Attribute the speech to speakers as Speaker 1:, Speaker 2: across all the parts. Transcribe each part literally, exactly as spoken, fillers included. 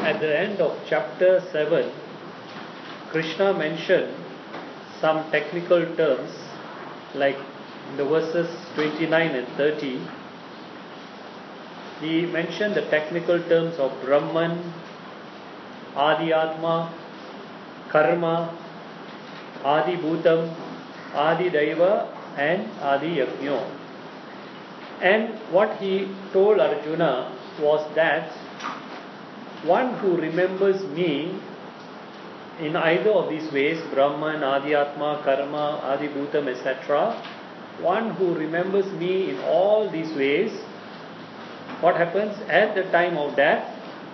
Speaker 1: at the end of chapter seven, Krishna mentioned some technical terms like in the verses twenty-nine and thirty. He mentioned the technical terms of Brahman, Adi Atma, Karma, Adi Bhutam, Adi Daiva and Adi Yajna. And what he told Arjuna was that one who remembers me in either of these ways, Brahman, Adi Atma, Karma, Adi Bhutam, et cetera, one who remembers me in all these ways, what happens at the time of death?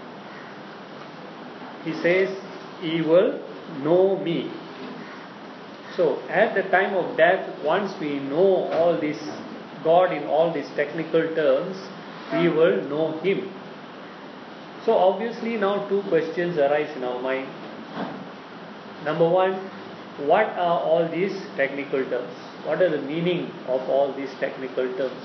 Speaker 1: He says, he will know me. So, at the time of death, once we know all this, God in all these technical terms, we will know Him. So, obviously, now two questions arise in our mind. Number one, what are all these technical terms? What are the meaning of all these technical terms?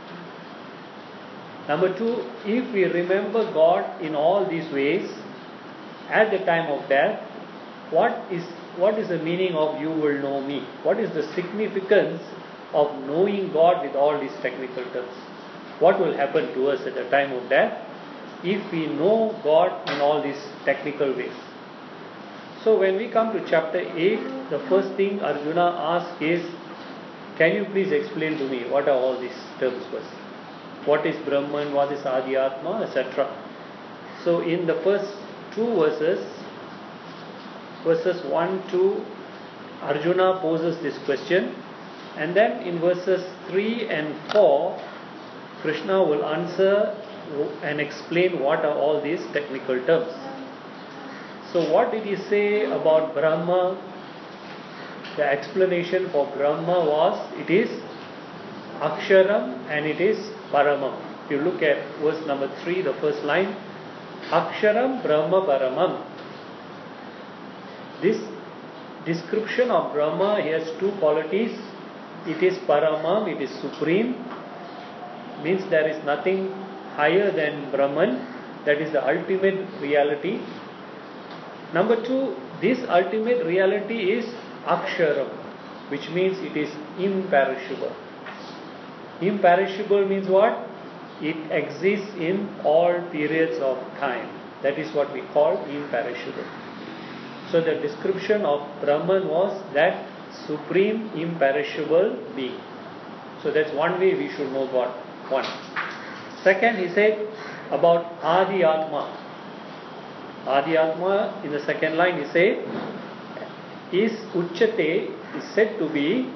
Speaker 1: Number two, if we remember God in all these ways, at the time of death, what is what is the meaning of you will know me? What is the significance of knowing God with all these technical terms? What will happen to us at the time of death if we know God in all these technical ways? So when we come to chapter eight, the first thing Arjuna asks is, can you please explain to me what are all these terms first? What is Brahman, what is Adi Atma, et cetera. So in the first two verses, verses one, two, Arjuna poses this question, and then in verses three and four, Krishna will answer and explain what are all these technical terms. So what did he say about Brahma? The explanation for Brahma was, it is Aksharam and it is Paramam. If you look at verse number three, the first line, Aksharam Brahma Paramam. This description of Brahma, he has two qualities. It is Paramam, it is supreme. Means there is nothing higher than Brahman. That is the ultimate reality. Number two, this ultimate reality is Aksharam, which means it is imperishable. Imperishable means what? It exists in all periods of time. That is what we call imperishable. So the description of Brahman was that supreme imperishable being. So that's one way we should know God. One. Second, he said about Adi Atma. Adi Atma, in the second line, he said, is Uchate, is said to be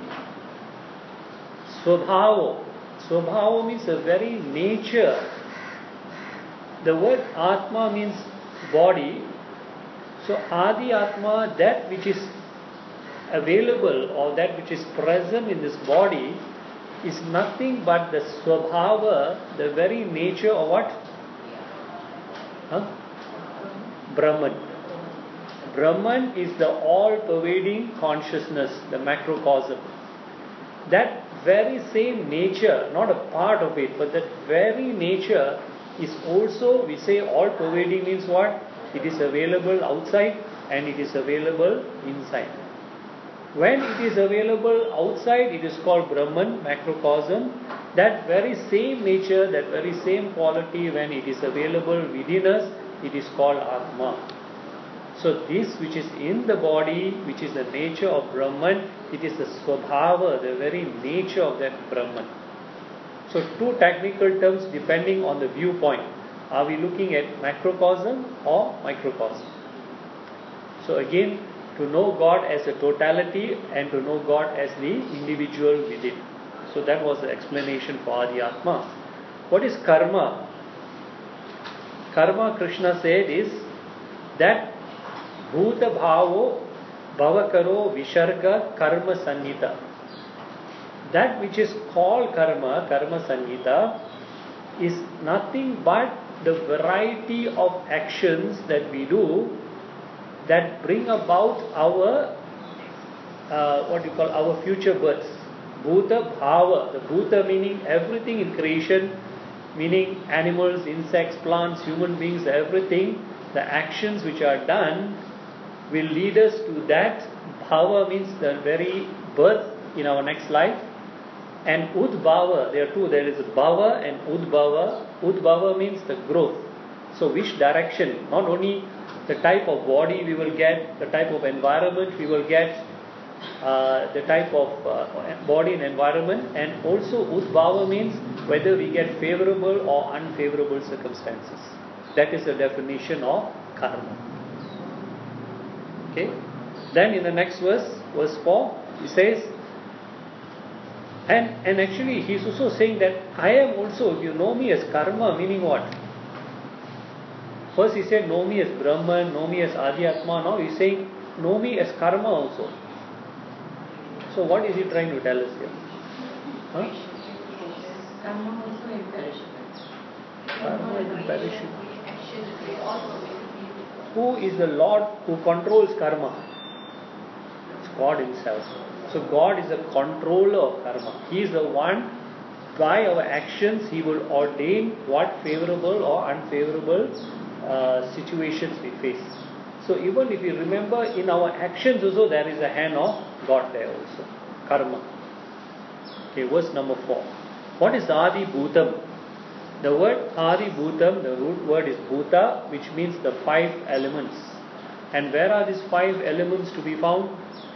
Speaker 1: Swabhava. Swabhava means the very nature. The word Atma means body. So Adi Atma, that which is available or that which is present in this body, is nothing but the Swabhava, the very nature of what? Huh? Brahman. Brahman is the all-pervading consciousness, the macrocosm. That very same nature, not a part of it, but that very nature is also, we say all-pervading means what? It is available outside and it is available inside. When it is available outside, it is called Brahman, macrocosm. That very same nature, that very same quality, when it is available within us, it is called Atma. So this which is in the body, which is the nature of Brahman, it is the Swabhava, the very nature of that Brahman. So two technical terms depending on the viewpoint. Are we looking at macrocosm or microcosm? So again, to know God as a totality and to know God as the individual within. So that was the explanation for Adi Atma. What is karma? Karma, Krishna said, is that Bhuta Bhavo Bhavakaro Visharga Karma Sanhita. That which is called karma, Karma Sanhita, is nothing but the variety of actions that we do that bring about our, uh, what you call, our future births. Bhuta Bhava. The Bhuta meaning everything in creation, meaning animals, insects, plants, human beings, everything the actions which are done will lead us to that. Bhava means the very birth in our next life. And Udbhava, there are two, there is Bhava and Udbhava. Udbhava means the growth. So which direction, not only the type of body we will get, the type of environment we will get, uh, the type of uh, body and environment, and also Udbhava means whether we get favorable or unfavorable circumstances. That is the definition of karma. Okay. Then in the next verse, verse four, he says, and, and actually he is also saying that I am also, you know me as karma, meaning what? First he said, know me as Brahman, know me as Adi Atma. Now he is saying, know me as karma also. So what is he trying to tell us here? Huh?
Speaker 2: Karma also imperishable.
Speaker 1: Karma is imperishable. Who is the Lord who controls karma? It's God Himself. So God is the controller of karma. He is the one, by our actions, He will ordain what favorable or unfavorable uh, situations we face. So even if you remember, in our actions also there is a hand of God there also. Karma. Okay, verse number four. What is Adi Bhutam? The word Adi Bhutam, the root word is Bhuta, which means the five elements. And where are these five elements to be found?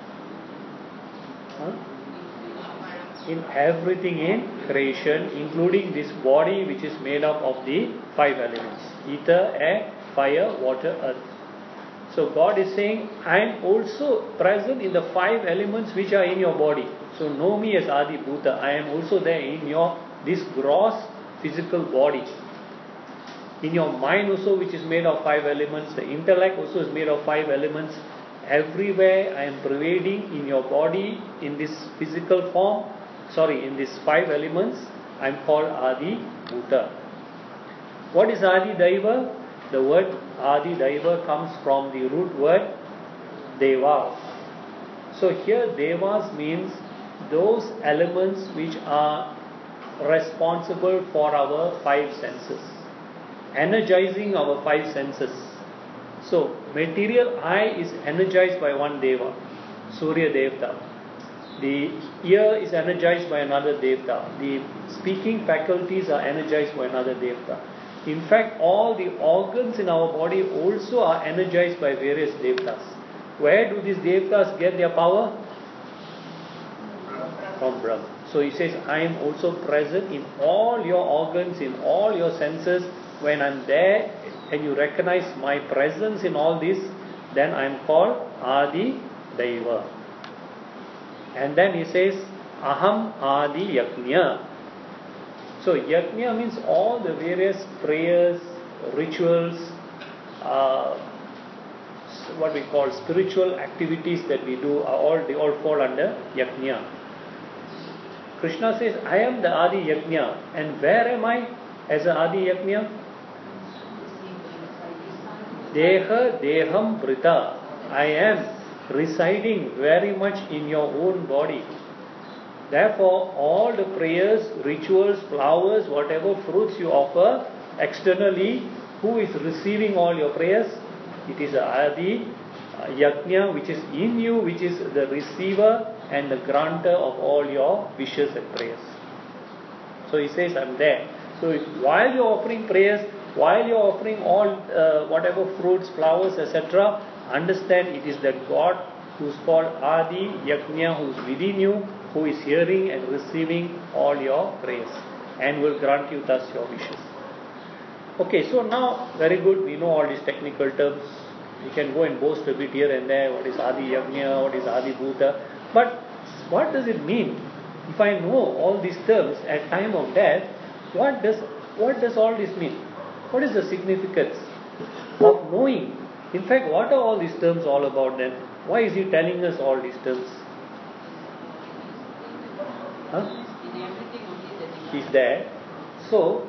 Speaker 1: Huh? In everything in creation, including this body which is made up of the five elements: ether, air, fire, water, earth. So God is saying, I am also present in the five elements which are in your body. So know me as Adi Bhuta. I am also there in your this gross physical body. In your mind also, which is made of five elements. The intellect also is made of five elements. Everywhere I am pervading in your body in this physical form. Sorry, in these five elements, I am called Adi Bhuta. What is Adi Daiva? The word Adi Daiva comes from the root word Devas. So here Devas means those elements which are responsible for our five senses, energizing our five senses. So material eye is energized by one Deva, Surya Devta. The ear is energized by another Devta. The speaking faculties are energized by another Devta. In fact, all the organs in our body also are energized by various Devtas. Where do these Devtas get their power? From Brahma. So he says, I am also present in all your organs, in all your senses. When I am there and you recognize my presence in all this, then I am called Adi Daiva. And then he says, Aham Adi Yajna. So Yajna means all the various prayers, rituals, uh, what we call spiritual activities that we do, are all they all fall under Yajna. Krishna says, I am the Adi Yajna. And where am I as a Adi Yajna? Deha Deham Prita. I am residing very much in your own body. Therefore, all the prayers, rituals, flowers, whatever fruits you offer externally, who is receiving all your prayers? It is a Adi Yajna which is in you, which is the receiver and the granter of all your wishes and prayers. So he says, I am there. So if, while you are offering prayers, while you are offering all uh, whatever fruits, flowers, et cetera, understand it is that God who is called Adi Yajna, who is within you, who is hearing and receiving all your prayers and will grant you thus your wishes. Okay, so now very good, we know all these technical terms. We can go and boast a bit here and there. What is Adi Yajna? What is Adi Bhuta? But what does it mean? If I know all these terms at time of death, what does what does all this mean? What is the significance of knowing? In fact, what are all these terms all about then? Why is he telling us all these terms? Huh? He's there. So,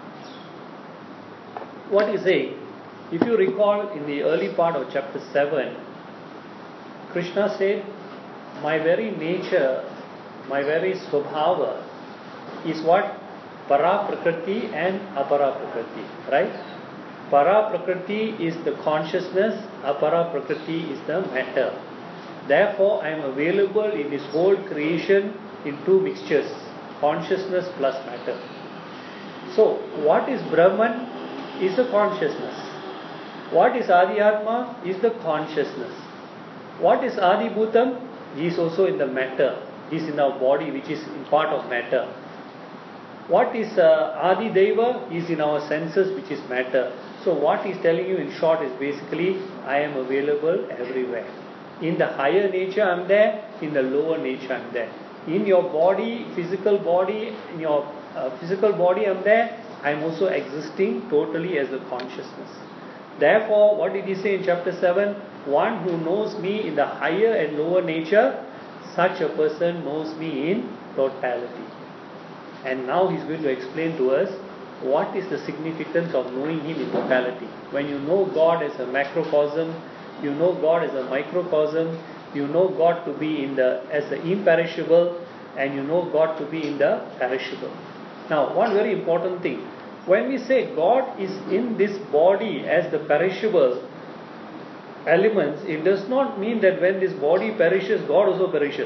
Speaker 1: what is saying? If you recall in the early part of chapter seven, Krishna said, my very nature, my very swabhava is what? Para Prakriti and Apara Prakriti. Right? Para Prakriti is the consciousness, Apara Prakriti is the matter. Therefore, I am available in this whole creation in two mixtures, consciousness plus matter. So, what is Brahman is the consciousness. What is Adi Atma is the consciousness. What is Adi Bhutam? He is also in the matter. He is in our body, which is in part of matter. What is uh, Adi Deva? He is in our senses, which is matter. So what he is telling you in short is basically, I am available everywhere. In the higher nature I am there, in the lower nature I am there. In your body, physical body, in your uh, physical body I am there, I am also existing totally as a consciousness. Therefore, what did he say in chapter seven? One who knows me in the higher and lower nature, such a person knows me in totality. And now he's going to explain to us what is the significance of knowing him in totality. When you know God as a macrocosm, you know God as a microcosm, you know God to be in the as the imperishable, and you know God to be in the perishable. Now, one very important thing. When we say God is in this body as the perishable elements, it does not mean that when this body perishes, God also perishes.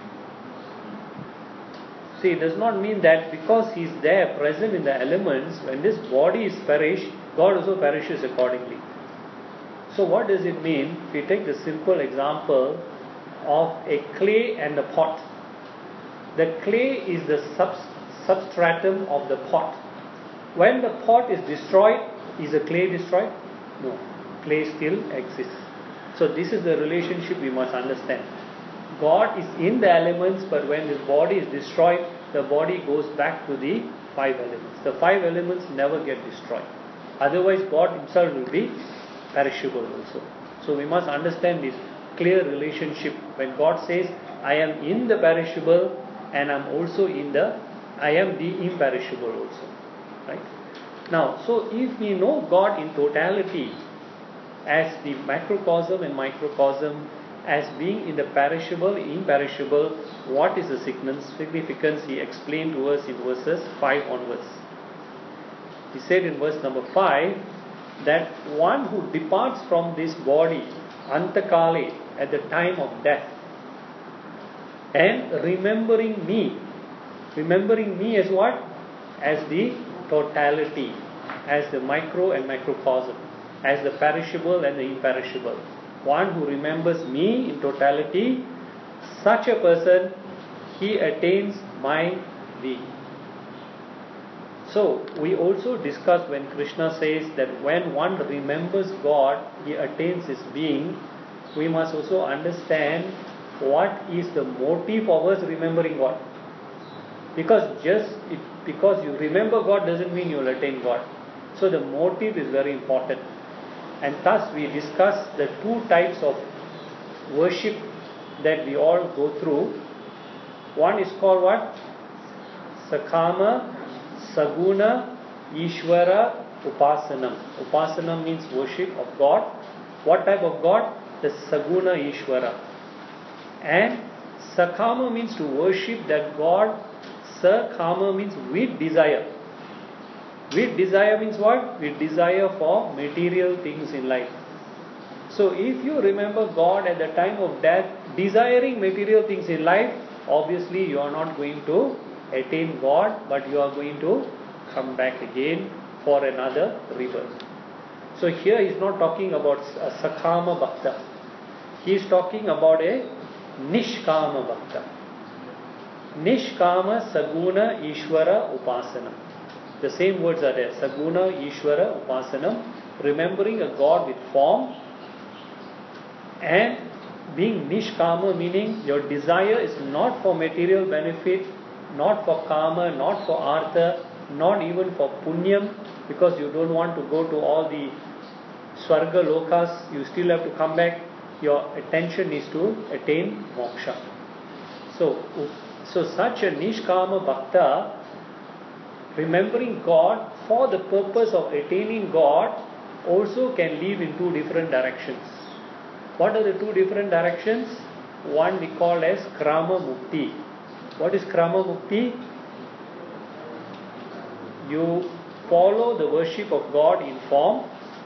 Speaker 1: See, it does not mean that because He is there present in the elements, when this body is perished, God also perishes accordingly. So what does it mean? If we take the simple example of a clay and a pot. The clay is the sub- substratum of the pot. When the pot is destroyed, is the clay destroyed? No. Clay still exists. So this is the relationship we must understand. God is in the elements, but when this body is destroyed, the body goes back to the five elements. The five elements never get destroyed. Otherwise, God Himself will be perishable also. So we must understand this clear relationship. When God says, I am in the perishable and I am also in the, I am the imperishable also. Right? Now, so if we know God in totality as the macrocosm and microcosm, as being in the perishable, imperishable, what is the significance? He explained to us in verses five onwards. He said in verse number five that one who departs from this body, antakale, at the time of death, and remembering me, remembering me as what? As the totality, as the micro and macrocosm, as the perishable and the imperishable. One who remembers me in totality, such a person, he attains my being. So, we also discussed when Krishna says that when one remembers God, he attains his being. We must also understand what is the motive of us remembering God. Because just it, because you remember God doesn't mean you will attain God. So the motive is very important. And thus we discussed the two types of worship that we all go through. One is called what? Sakama, Saguna, Ishvara, Upasanam. Upasanam means worship of God. What type of God? The Saguna Ishvara. And Sakama means to worship that God. Sakama means with desire. With desire means what? With desire for material things in life. So if you remember God at the time of death, desiring material things in life, obviously you are not going to attain God, but you are going to come back again for another rebirth. So here he is not talking about a Sakama Bhakta. He is talking about a Nishkama Bhakta. Nishkama, Saguna, Ishvara, Upasana. The same words are there. Saguna, Ishvara, Upasanam. Remembering a God with form. And being Nishkama, meaning your desire is not for material benefit, not for Kama, not for Artha, not even for Punyam, because you don't want to go to all the Swarga Lokas, you still have to come back. Your attention is to attain moksha. So, so such a Nishkama Bhakta, remembering God for the purpose of attaining God, also can live in two different directions. What are the two different directions? One we call as Krama Mukti. What is Krama Mukti? You follow the worship of God in form,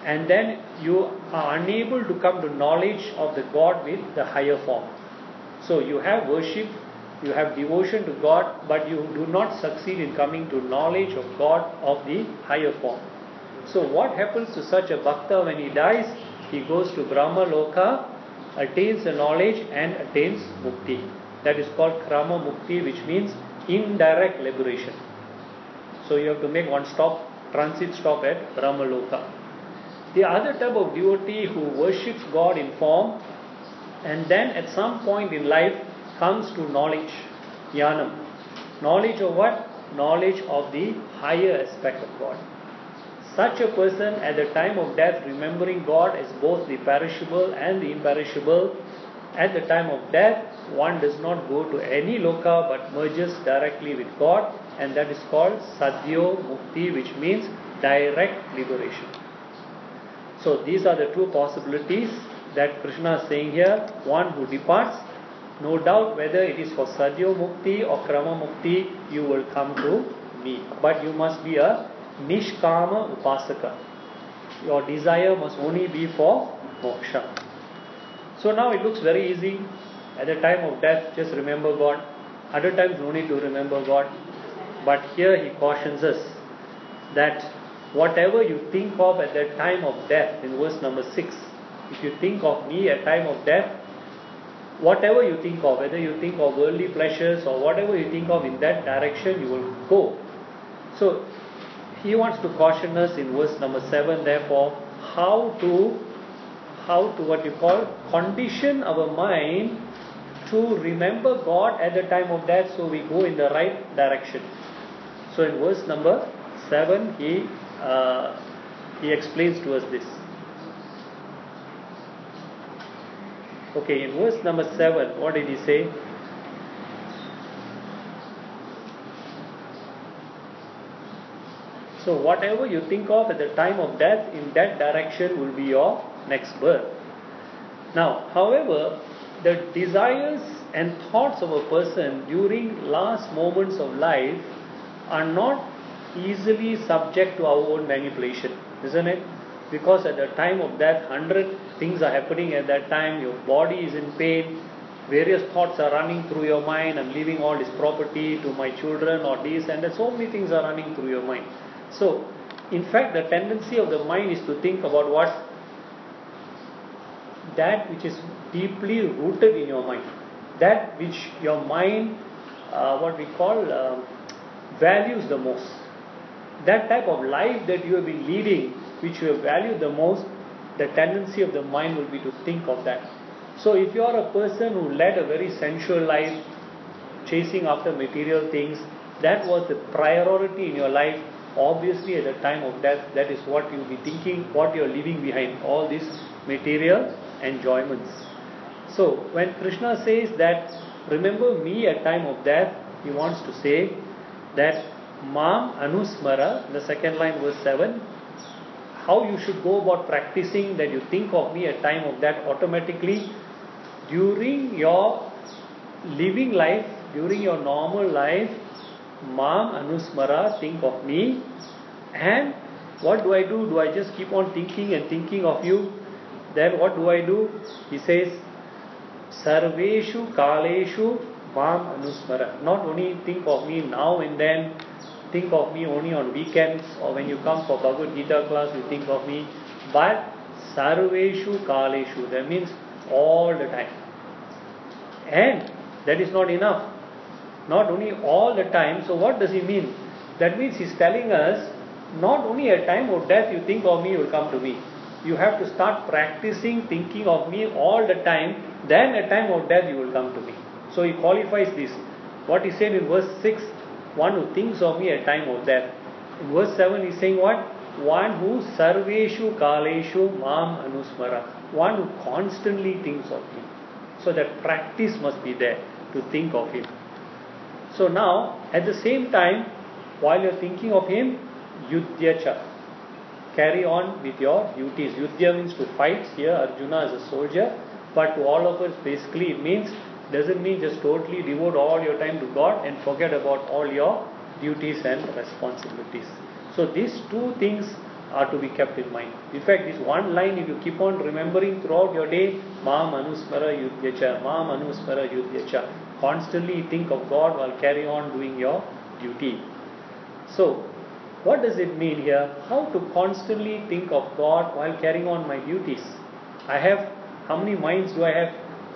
Speaker 1: and then you are unable to come to knowledge of the God with the higher form. So you have worship, you have devotion to God, but you do not succeed in coming to knowledge of God of the higher form. So what happens to such a bhakta when he dies? He goes to Brahma Loka, attains the knowledge and attains mukti. That is called Krama Mukti, which means indirect liberation. So you have to make one stop, transit stop at Brahma Loka. The other type of devotee who worships God in form and then at some point in life comes to knowledge, jnanam. Knowledge of what? Knowledge of the higher aspect of God. Such a person at the time of death, remembering God as both the perishable and the imperishable, at the time of death, one does not go to any loka but merges directly with God, and that is called Sadhyo Mukti, which means direct liberation. So these are the two possibilities that Krishna is saying here. One who departs, no doubt whether it is for Sadhyo Mukti or Krama Mukti, you will come to me. But you must be a Nishkama Upasaka. Your desire must only be for moksha. So now it looks very easy. At the time of death, just remember God. Other times, no need to remember God. But here he cautions us that whatever you think of at the time of death, in verse number six, if you think of me at time of death, whatever you think of, whether you think of worldly pleasures or whatever you think of in that direction, you will go. So he wants to caution us in verse number seven, therefore, how to, how to what you call, condition our mind to remember God at the time of death so we go in the right direction. So in verse number seven, he, uh, he explains to us this. Okay, in verse number seven, what did he say? So whatever you think of at the time of death, in that direction will be your next birth. Now, however, the desires and thoughts of a person during last moments of life are not easily subject to our own manipulation, isn't it? Because at the time of death, hundred things are happening at that time, your body is in pain, various thoughts are running through your mind, I'm leaving all this property to my children or this, and so many things are running through your mind. So, in fact, the tendency of the mind is to think about what? That which is deeply rooted in your mind. That which your mind, uh, what we call, uh, values the most. That type of life that you have been leading, which you have valued the most, the tendency of the mind will be to think of that. So if you are a person who led a very sensual life, chasing after material things, that was the priority in your life, obviously at the time of death, that is what you will be thinking, what you are leaving behind, all these material enjoyments. So when Krishna says that, remember me at time of death, he wants to say that Mam Anusmara, the second line, verse seven, how you should go about practicing that you think of me at time of death automatically during your living life, during your normal life. Mam Anusmara, think of me. And what do I do? Do I just keep on thinking and thinking of you? Then what do I do? He says, Sarveshu Kaleshu Mam Anusmara. Not only think of me now and then, think of me only on weekends or when you come for Bhagavad Gita class, you think of me. But Sarveshu Kaleshu, that means all the time. And that is not enough. Not only all the time. So what does he mean? That means he's telling us, not only at time of death you think of me, you will come to me. You have to start practicing thinking of me all the time. Then at time of death you will come to me. So he qualifies this. What he said in verse six, one who thinks of me at time of death. In verse seven he's saying what? One who sarveshu kaleshu mam anusmara. One who constantly thinks of him. So that practice must be there to think of him. So now, at the same time, while you're thinking of him, yudhyacha. Carry on with your duties. Yudhya means to fight. Here Arjuna is a soldier. But to all of us, basically it means, doesn't mean just totally devote all your time to God and forget about all your duties and responsibilities. So these two things are to be kept in mind. In fact, this one line, if you keep on remembering throughout your day, Mam Anusmara Yudhyacha, Mam Anusmara Yudhyacha, constantly think of God while carry on doing your duty. So, what does it mean here? How to constantly think of God while carrying on my duties? I have, how many minds do I have?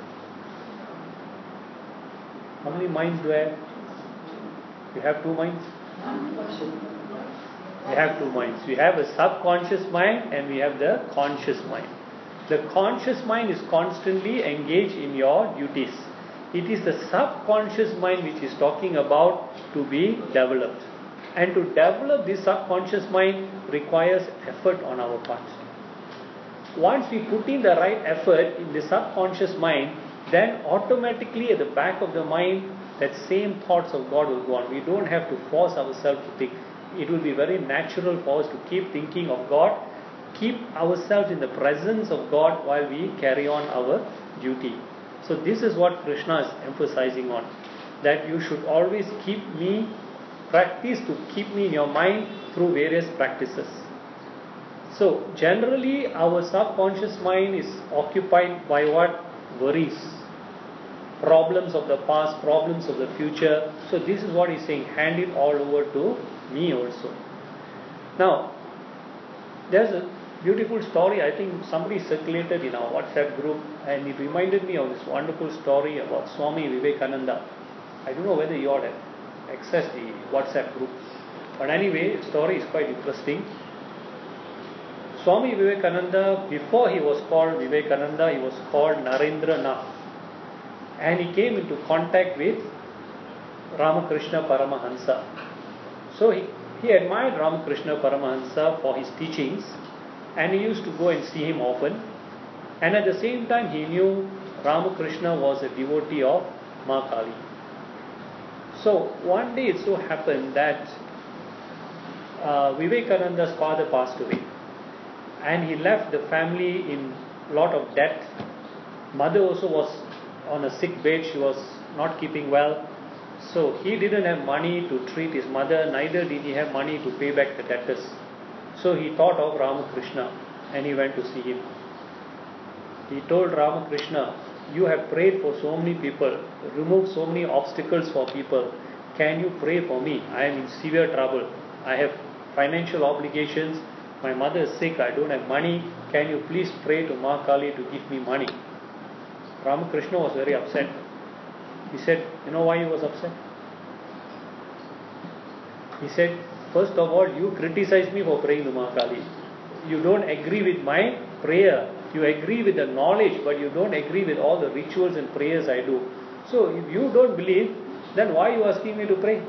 Speaker 1: How many minds do I have? You have two minds? We have two minds. We have a subconscious mind and we have the conscious mind. The conscious mind is constantly engaged in your duties. It is the subconscious mind which is talking about to be developed. And to develop this subconscious mind requires effort on our part. Once we put in the right effort in the subconscious mind, then automatically at the back of the mind, that same thoughts of God will go on. We don't have to force ourselves to think. It will be very natural for us to keep thinking of God, keep ourselves in the presence of God while we carry on our duty. So this is what Krishna is emphasizing on, that you should always keep me, practice to keep me in your mind through various practices. So generally our subconscious mind is occupied by what? Worries, problems of the past, problems of the future. So this is what he's saying, hand it all over to me also. Now, there's a beautiful story, I think somebody circulated in our WhatsApp group, and it reminded me of this wonderful story about Swami Vivekananda. I don't know whether you all have accessed the WhatsApp group, but anyway, the story is quite interesting. Swami Vivekananda, before he was called Vivekananda, he was called Narendra Nath, and he came into contact with Ramakrishna Paramahansa. So he, he admired Ramakrishna Paramahansa for his teachings, and he used to go and see him often. And at the same time, he knew Ramakrishna was a devotee of Ma Kali. So one day it so happened that uh, Vivekananda's father passed away, and he left the family in a lot of debt. Mother also was on a sick bed, she was not keeping well. So he didn't have money to treat his mother, neither did he have money to pay back the debtors. So he thought of Ramakrishna and he went to see him. He told Ramakrishna, you have prayed for so many people, removed so many obstacles for people. Can you pray for me? I am in severe trouble. I have financial obligations. My mother is sick. I don't have money. Can you please pray to Ma Kali to give me money? Ramakrishna was very upset. He said, you know why he was upset? He said, first of all, you criticize me for praying to Ma Kali. You don't agree with my prayer. You agree with the knowledge, but you don't agree with all the rituals and prayers I do. So if you don't believe, then why are you asking me to pray?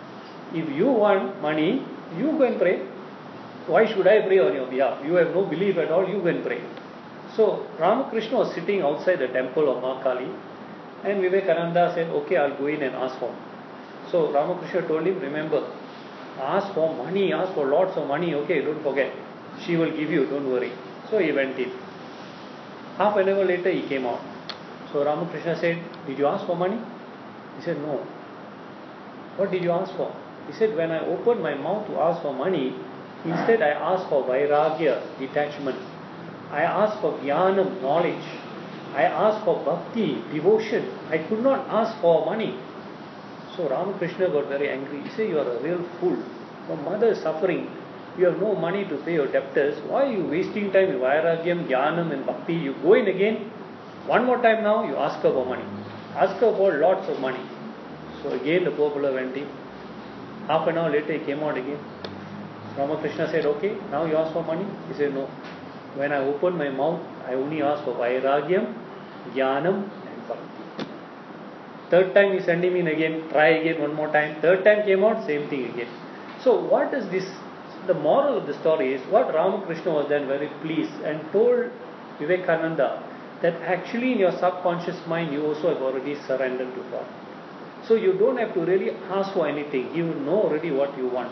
Speaker 1: If you want money, you go and pray. Why should I pray on your behalf? You have no belief at all, you go and pray. So Ramakrishna was sitting outside the temple of Ma Kali, and Vivekananda said, okay, I'll go in and ask for. So Ramakrishna told him, remember, ask for money, ask for lots of money, okay, don't forget. She will give you, don't worry. So he went in. Half an hour later he came out. So Ramakrishna said, did you ask for money? He said, no. What did you ask for? He said, when I opened my mouth to ask for money, instead I asked for vairagya, detachment. I asked for jnanam, knowledge. I asked for bhakti, devotion. I could not ask for money. So Ramakrishna got very angry. He said, you are a real fool. Your mother is suffering. You have no money to pay your debtors. Why are you wasting time in vairagyam, jnanam and bhakti? You go in again. One more time now, you ask her for money. Ask her for lots of money. So again the poor fellow went in. Half an hour later he came out again. Ramakrishna said, okay, now you ask for money? He said, no. When I opened my mouth, I only asked for vairagyam, jnanam and bhakti. Third time he sent him in again, try again one more time. Third time came out, same thing again. So what is this? The moral of the story is, what Ramakrishna was then very pleased and told Vivekananda that actually in your subconscious mind you also have already surrendered to God. So you don't have to really ask for anything. He will know already what you want.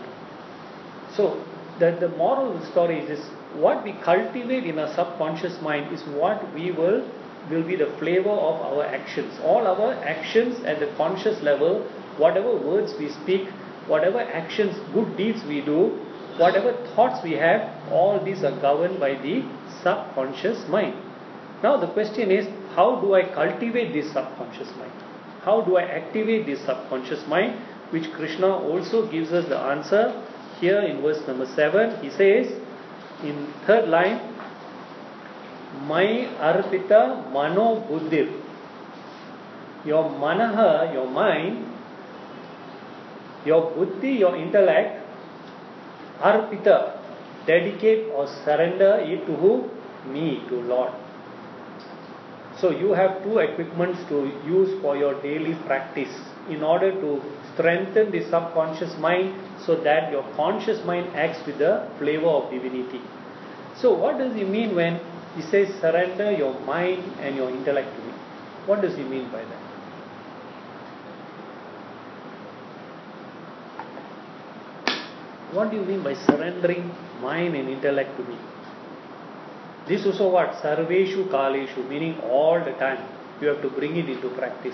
Speaker 1: So the, the moral of the story is this: what we cultivate in our subconscious mind is what we will will be the flavor of our actions. All our actions at the conscious level, whatever words we speak, whatever actions, good deeds we do, whatever thoughts we have, all these are governed by the subconscious mind. Now the question is, how do I cultivate this subconscious mind? How do I activate this subconscious mind? Which Krishna also gives us the answer here in verse number seven. He says in third line, Mai arpita mano buddhir. Your manaha, your mind, your buddhi, your intellect, arpita, dedicate or surrender it to who? Me, to Lord. So you have two equipments to use for your daily practice in order to strengthen the subconscious mind so that your conscious mind acts with the flavor of divinity. So what does he mean when he says surrender your mind and your intellect to me? What does he mean by that? What do you mean by surrendering mind and intellect to me? This also what? Sarveshu kaleshu, meaning all the time. You have to bring it into practice.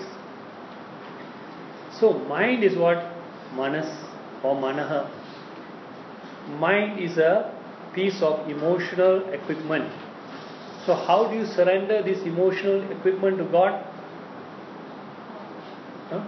Speaker 1: So mind is what? Manas or manaha. Mind is a piece of emotional equipment. So how do you surrender this emotional equipment to God? Huh?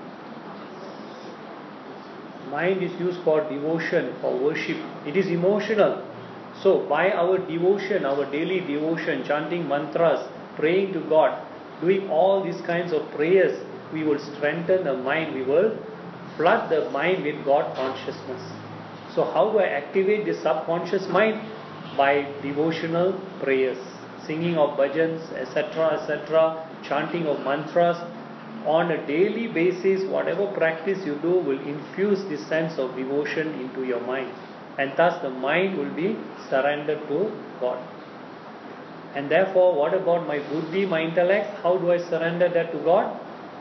Speaker 1: Mind is used for devotion, for worship. It is emotional. So by our devotion, our daily devotion, chanting mantras, praying to God, doing all these kinds of prayers, we will strengthen the mind, we will flood the mind with God consciousness. So how do I activate this subconscious mind? By devotional prayers, singing of bhajans, et cetera, et cetera, chanting of mantras. On a daily basis, whatever practice you do will infuse this sense of devotion into your mind. And thus the mind will be surrendered to God. And therefore, what about my buddhi, my intellect? How do I surrender that to God?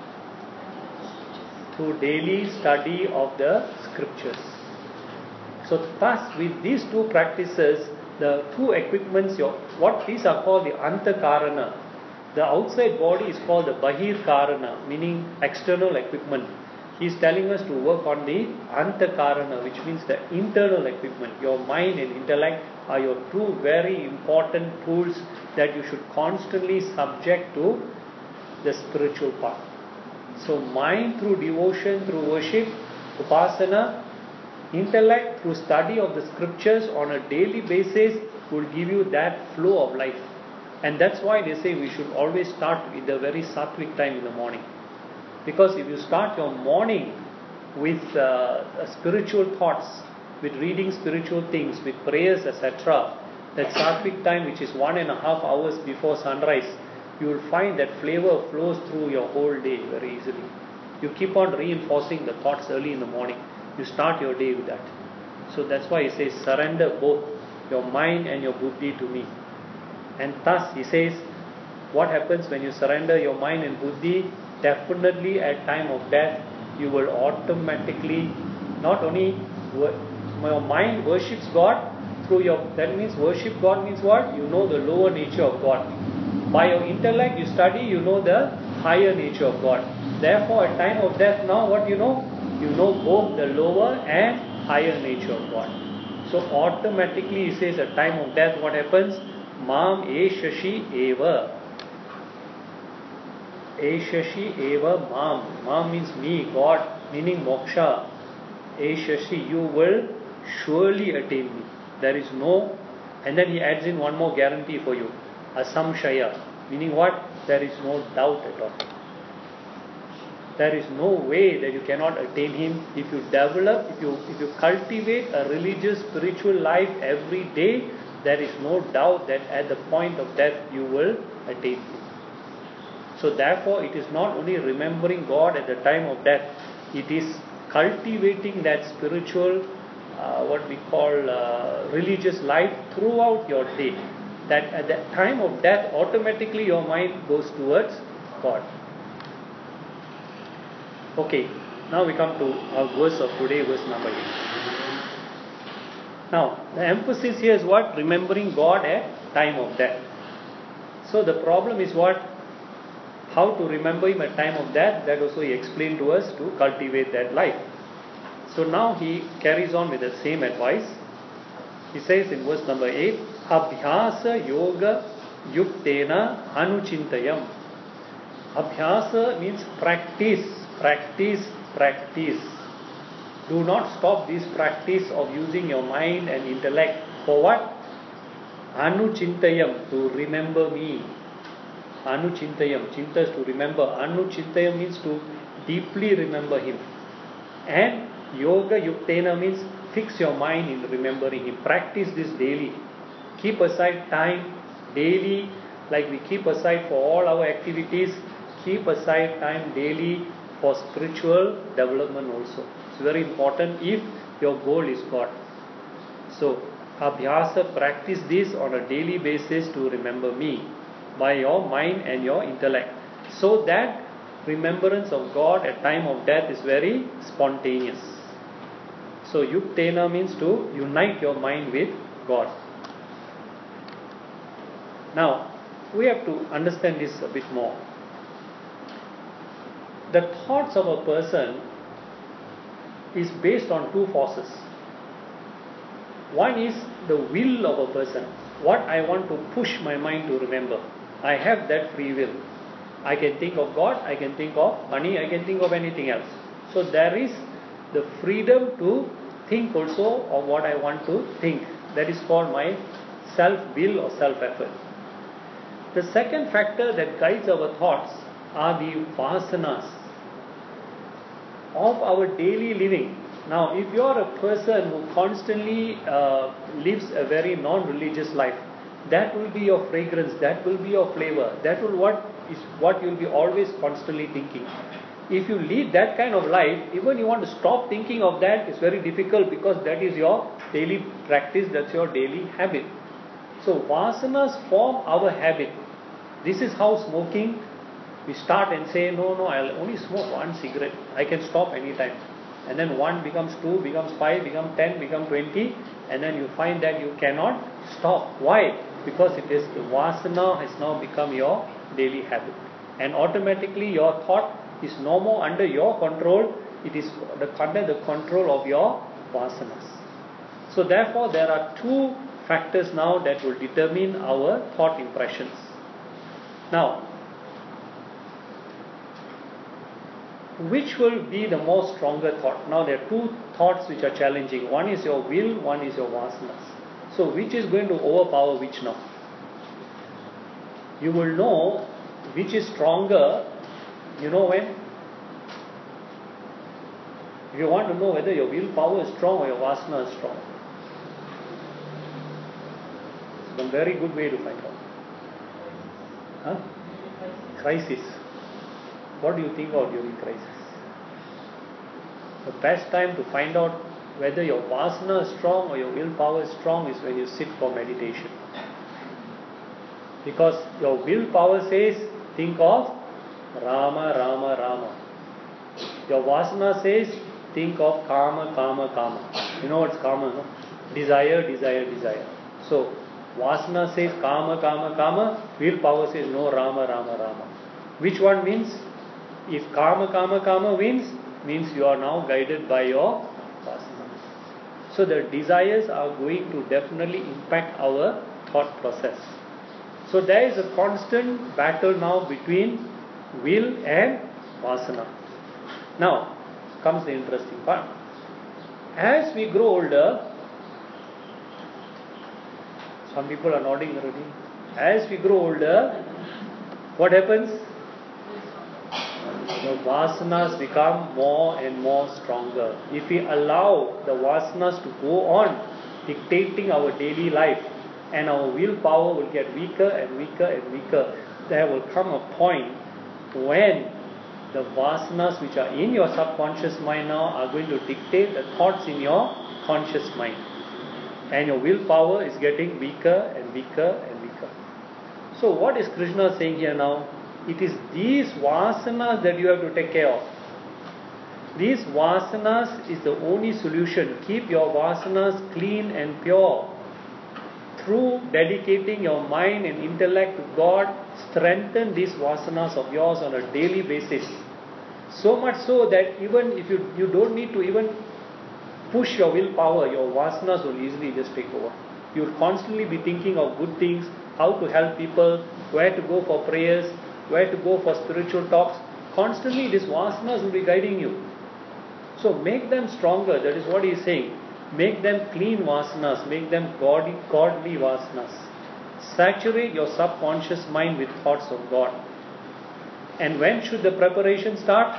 Speaker 1: Through daily study of the scriptures. So thus, with these two practices, the two equipments, your, what these are called the antakarana. The outside body is called the bahir karana, meaning external equipment. He is telling us to work on the antakarana, which means the internal equipment. Your mind and intellect are your two very important tools that you should constantly subject to the spiritual path. So mind through devotion, through worship, upasana, intellect through study of the scriptures on a daily basis will give you that flow of life. And that's why they say we should always start with the very sattvic time in the morning. Because if you start your morning with uh, spiritual thoughts, with reading spiritual things, with prayers, et cetera, that sattvic time, which is one and a half hours before sunrise, you will find that flavor flows through your whole day very easily. You keep on reinforcing the thoughts early in the morning. You start your day with that. So that's why he says, surrender both your mind and your buddhi to me. And thus he says, what happens when you surrender your mind and buddhi? Definitely at time of death, you will automatically, not only your mind worships God through your, that means worship God means what? You know the lower nature of God. By your intellect you study, you know the higher nature of God. Therefore at time of death now what you know? You know both the lower and higher nature of God. So automatically he says at time of death what happens? Mam eshashi eva. Eshashi eva mam. Mam means me, God, meaning moksha. Eshashi, you will surely attain me. There is no, and then he adds in one more guarantee for you. Asamshaya, meaning what? There is no doubt at all. There is no way that you cannot attain him. If you develop, if you if you cultivate a religious, spiritual life every day, there is no doubt that at the point of death you will attain him. So therefore it is not only remembering God at the time of death, it is cultivating that spiritual, uh, what we call uh, religious life throughout your day. That at the time of death automatically your mind goes towards God. Okay, now we come to our verse of today, verse number eight. Now, the emphasis here is what? Remembering God at time of death. So the problem is what? How to remember him at time of death. That also he explained to us to cultivate that life. So now he carries on with the same advice. He says in verse number eight, Abhyasa yoga yuktena anuchintayam. Abhyasa means practice, practice, practice. Do not stop this practice of using your mind and intellect. For what? Anuchintayam, to remember me. Anuchintayam, chinta is to remember. Anuchintayam means to deeply remember him. And yoga yuktena means fix your mind in remembering him. Practice this daily. Keep aside time daily, like we keep aside for all our activities. Keep aside time daily for spiritual development also. It's very important if your goal is God. So, Abhyasa, practice this on a daily basis to remember me by your mind and your intellect. So that remembrance of God at time of death is very spontaneous. So, yuktena means to unite your mind with God. Now, we have to understand this a bit more. The thoughts of a person is based on two forces. One is the will of a person, what I want to push my mind to remember. I have that free will. I can think of God, I can think of money, I can think of anything else. So there is the freedom to think also of what I want to think. That is called my self-will or self-effort. The second factor that guides our thoughts are the vasanas of our daily living. Now, if you are a person who constantly uh, lives a very non-religious life, that will be your fragrance, that will be your flavor, that will what is what you will be always constantly thinking. If you lead that kind of life, even you want to stop thinking of that, it's very difficult because that is your daily practice, that's your daily habit. So, vasanas form our habit. This is how smoking, we start and say, no, no, I'll only smoke one cigarette. I can stop anytime. And then one becomes two, becomes five, becomes ten, becomes twenty. And then you find that you cannot stop. Why? Because it is the vasana has now become your daily habit. And automatically your thought is no more under your control. It is the, under the control of your vasanas. So therefore there are two factors now that will determine our thought impressions. Now, which will be the most stronger thought? Now there are two thoughts which are challenging. One is your will, one is your vasanas. So which is going to overpower which now? You will know which is stronger, you know when? If you want to know whether your willpower is strong or your vasana is strong. It's a very good way to find out. Huh? Crisis. What do you think of during crisis? The best time to find out whether your vasana is strong or your willpower is strong is when you sit for meditation. Because your willpower says, think of Rama, Rama, Rama. Your vasana says, think of Kama, Kama, Kama. You know what's Kama, no? Desire, desire, desire. So, vasana says Kama, Kama, Kama. Willpower says no, Rama, Rama, Rama. Which one wins? If Kama, Kama, Kama wins, means you are now guided by your vasana. So the desires are going to definitely impact our thought process. So there is a constant battle now between will and vasana. Now comes the interesting part. As we grow older, some people are nodding already. As we grow older, what happens? The vasanas become more and more stronger. If we allow the vasanas to go on dictating our daily life, and our willpower will get weaker and weaker and weaker, there will come a point when the vasanas which are in your subconscious mind now are going to dictate the thoughts in your conscious mind. And your willpower is getting weaker and weaker and weaker. So what is Krishna saying here now? It is these vasanas that you have to take care of. These vasanas is the only solution. Keep your vasanas clean and pure. Through dedicating your mind and intellect to God, strengthen these vasanas of yours on a daily basis. So much so that even if you, you don't need to even push your willpower, your vasanas will easily just take over. You will constantly be thinking of good things, how to help people, where to go for prayers, where to go for spiritual talks. Constantly these vasanas will be guiding you. So make them stronger, that is what he is saying. Make them clean vasanas, make them godly, godly vasanas. Saturate your subconscious mind with thoughts of God. And when should the preparation start?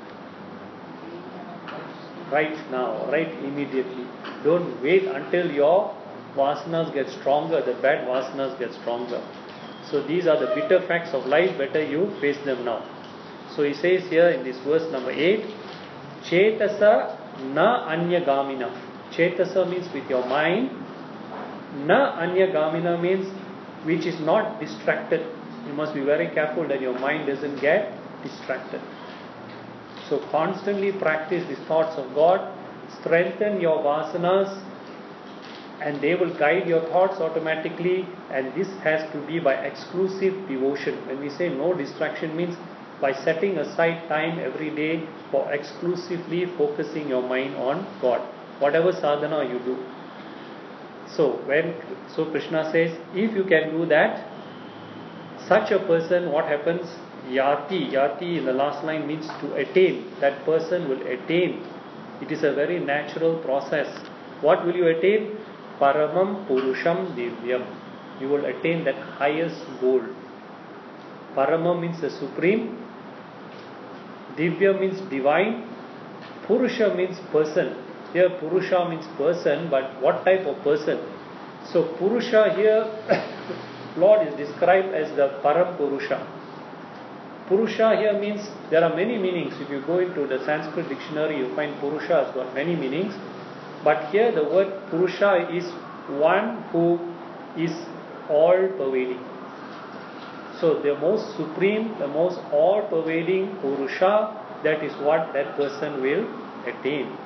Speaker 1: Right now, right immediately. Don't wait until your vasanas get stronger, the bad vasanas get stronger. So these are the bitter facts of life, better you face them now. So he says here in this verse number eight, Chetasa na anyagamina. Chetasa means with your mind. Na anyagamina means which is not distracted. You must be very careful that your mind doesn't get distracted. So constantly practice these thoughts of God, strengthen your vasanas, and they will guide your thoughts automatically, and this has to be by exclusive devotion. When we say no distraction means by setting aside time every day for exclusively focusing your mind on God, whatever sadhana you do. So when so Krishna says, if you can do that, such a person, what happens? Yati, yati in the last line means to attain. That person will attain. It is a very natural process. What will you attain? Paramam Purusham Divyam. You will attain that highest goal. Paramam means the supreme. Divya means divine. Purusha means person. Here Purusha means person, but what type of person? So Purusha here, Lord is described as the Param Purusha. Purusha here means, there are many meanings. If you go into the Sanskrit dictionary, you find Purusha has got many meanings. But here the word Purusha is one who is all-pervading. So the most supreme, the most all-pervading Purusha, that is what that person will attain.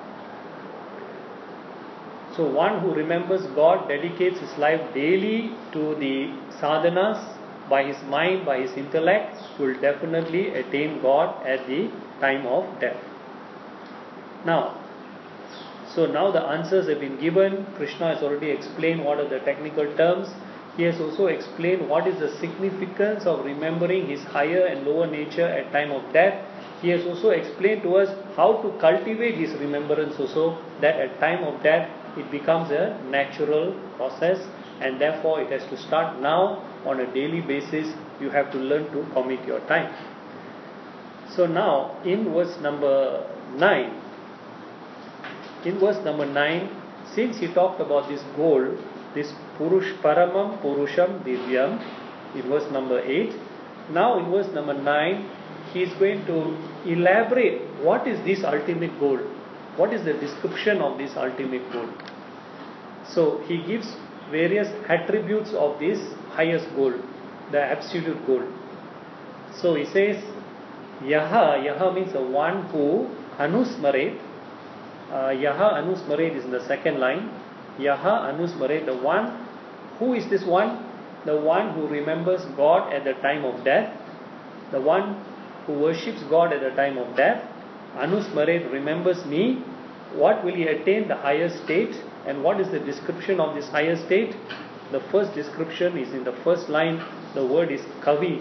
Speaker 1: So one who remembers God, dedicates his life daily to the sadhanas, by his mind, by his intellect, will definitely attain God at the time of death. Now, so now the answers have been given. Krishna has already explained what are the technical terms. He has also explained what is the significance of remembering his higher and lower nature at time of death. He has also explained to us how to cultivate his remembrance also, that at time of death it becomes a natural process, and therefore it has to start now on a daily basis. You have to learn to commit your time. So now in verse number nine, in verse number nine, since he talked about this goal, this Purush Paramam Purusham Divyam, in verse number eight, now in verse number nine, he is going to elaborate what is this ultimate goal. What is the description of this ultimate goal? So he gives various attributes of this highest goal, the absolute goal. So he says, Yaha, Yaha means the one who Anusmaret. Uh, Yaha Anusmaret is in the second line. Yaha Anusmaret, the one, who is this one? The one who remembers God at the time of death. The one who worships God at the time of death. Anusmaret, remembers me. What will he attain? The higher state. And what is the description of this higher state? The first description is in the first line. The word is Kavi.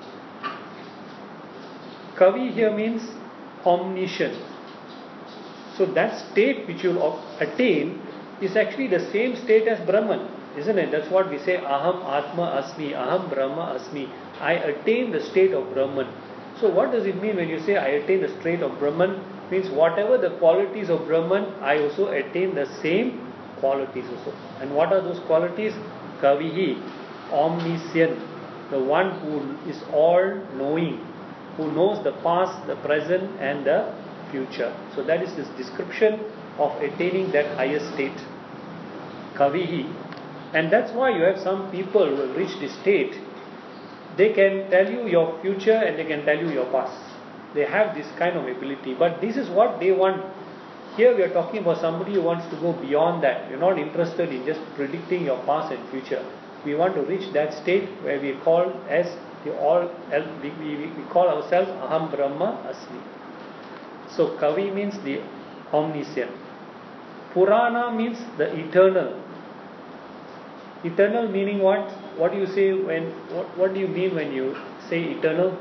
Speaker 1: Kavi here means omniscient. So that state which you will attain is actually the same state as Brahman, isn't it? That's what we say, Aham Atma Asmi, Aham Brahma Asmi. I attain the state of Brahman. So what does it mean when you say I attain the state of Brahman? Means whatever the qualities of Brahman, I also attain the same qualities also. And what are those qualities? Kavihi, omniscient, the one who is all knowing, who knows the past, the present and the future. So that is this description of attaining that higher state. Kavihi. And that's why you have some people who have reached this state. They can tell you your future and they can tell you your past. They have this kind of ability. But this is what they want. Here we are talking about somebody who wants to go beyond that. You're not interested in just predicting your past and future. We want to reach that state where we call as the all, we, we, we call ourselves Aham Brahma Asmi. So Kavi means the omniscient. Purana means the eternal. Eternal meaning what? What do you say when, what, what do you mean when you say eternal?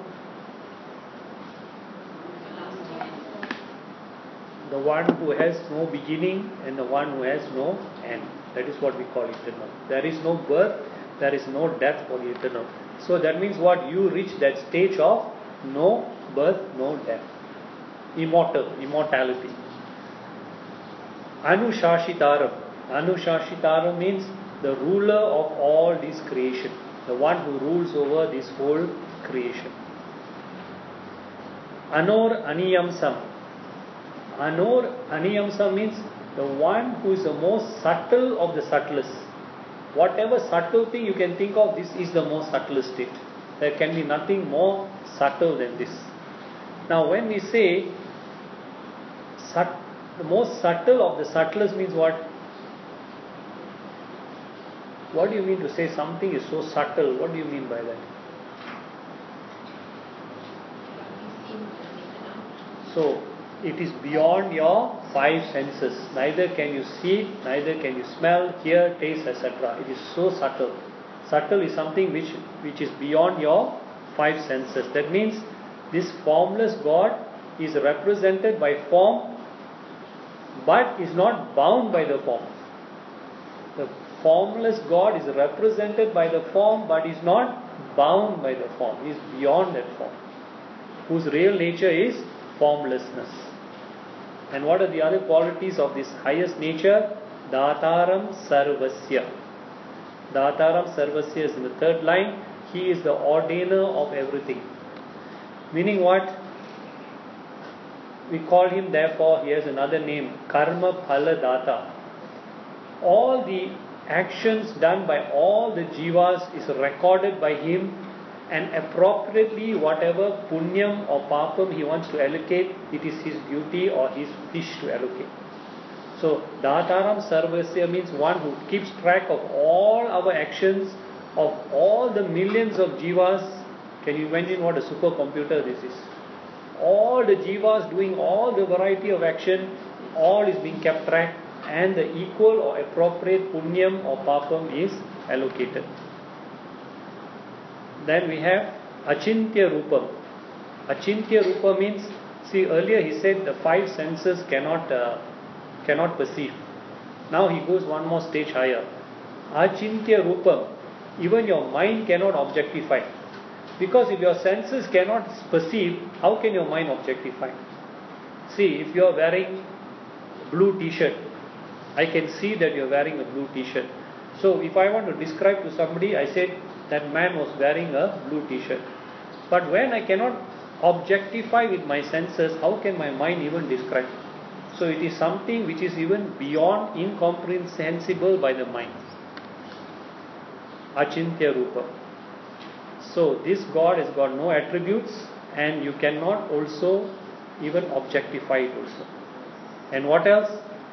Speaker 1: The one who has no beginning and the one who has no end. That is what we call eternal. There is no birth, there is no death for the eternal. So that means what? You reach that stage of no birth, no death. Immortal, immortality. Anushashitaram. Anushashitaram means the ruler of all this creation. The one who rules over this whole creation. Anor Aniyamsam. Anor Aniyamsam means the one who is the most subtle of the subtlest. Whatever subtle thing you can think of, this is the most subtlest state. There can be nothing more subtle than this. Now when we say sut, the most subtle of the subtlest means what? What do you mean to say something is so subtle? What do you mean by that? So, it is beyond your five senses. Neither can you see, neither can you smell, hear, taste, et cetera. It is so subtle. Subtle is something which, which is beyond your five senses. That means this formless God is represented by form, but is not bound by the form. The formless God is represented by the form, but is not bound by the form. He is beyond that form, whose real nature is formlessness. And what are the other qualities of this highest nature? Dataram Sarvasya. Dataram Sarvasya is in the third line. He is the ordainer of everything. Meaning what? We call him, therefore, he has another name, Karma Phala Data. All the actions done by all the jivas is recorded by him, and appropriately whatever punyam or papam he wants to allocate, it is his duty or his wish to allocate. So Dataram Sarvasya means one who keeps track of all our actions, of all the millions of jivas. Can you imagine what a supercomputer this is? All the jivas doing all the variety of action, all is being kept track, and the equal or appropriate punyam or papam is allocated. Then we have Achintya Rupam. Achintya Rupa means, see earlier he said the five senses cannot uh, cannot perceive. Now he goes one more stage higher. Achintya Rupam, even your mind cannot objectify. Because if your senses cannot perceive, how can your mind objectify? See, if you are wearing blue t-shirt, I can see that you are wearing a blue t-shirt. So if I want to describe to somebody, I said that man was wearing a blue t-shirt. But when I cannot objectify with my senses, how can my mind even describe? So it is something which is even beyond incomprehensible by the mind. Achintya Rupa. So this God has got no attributes, and you cannot also even objectify it also. And what else?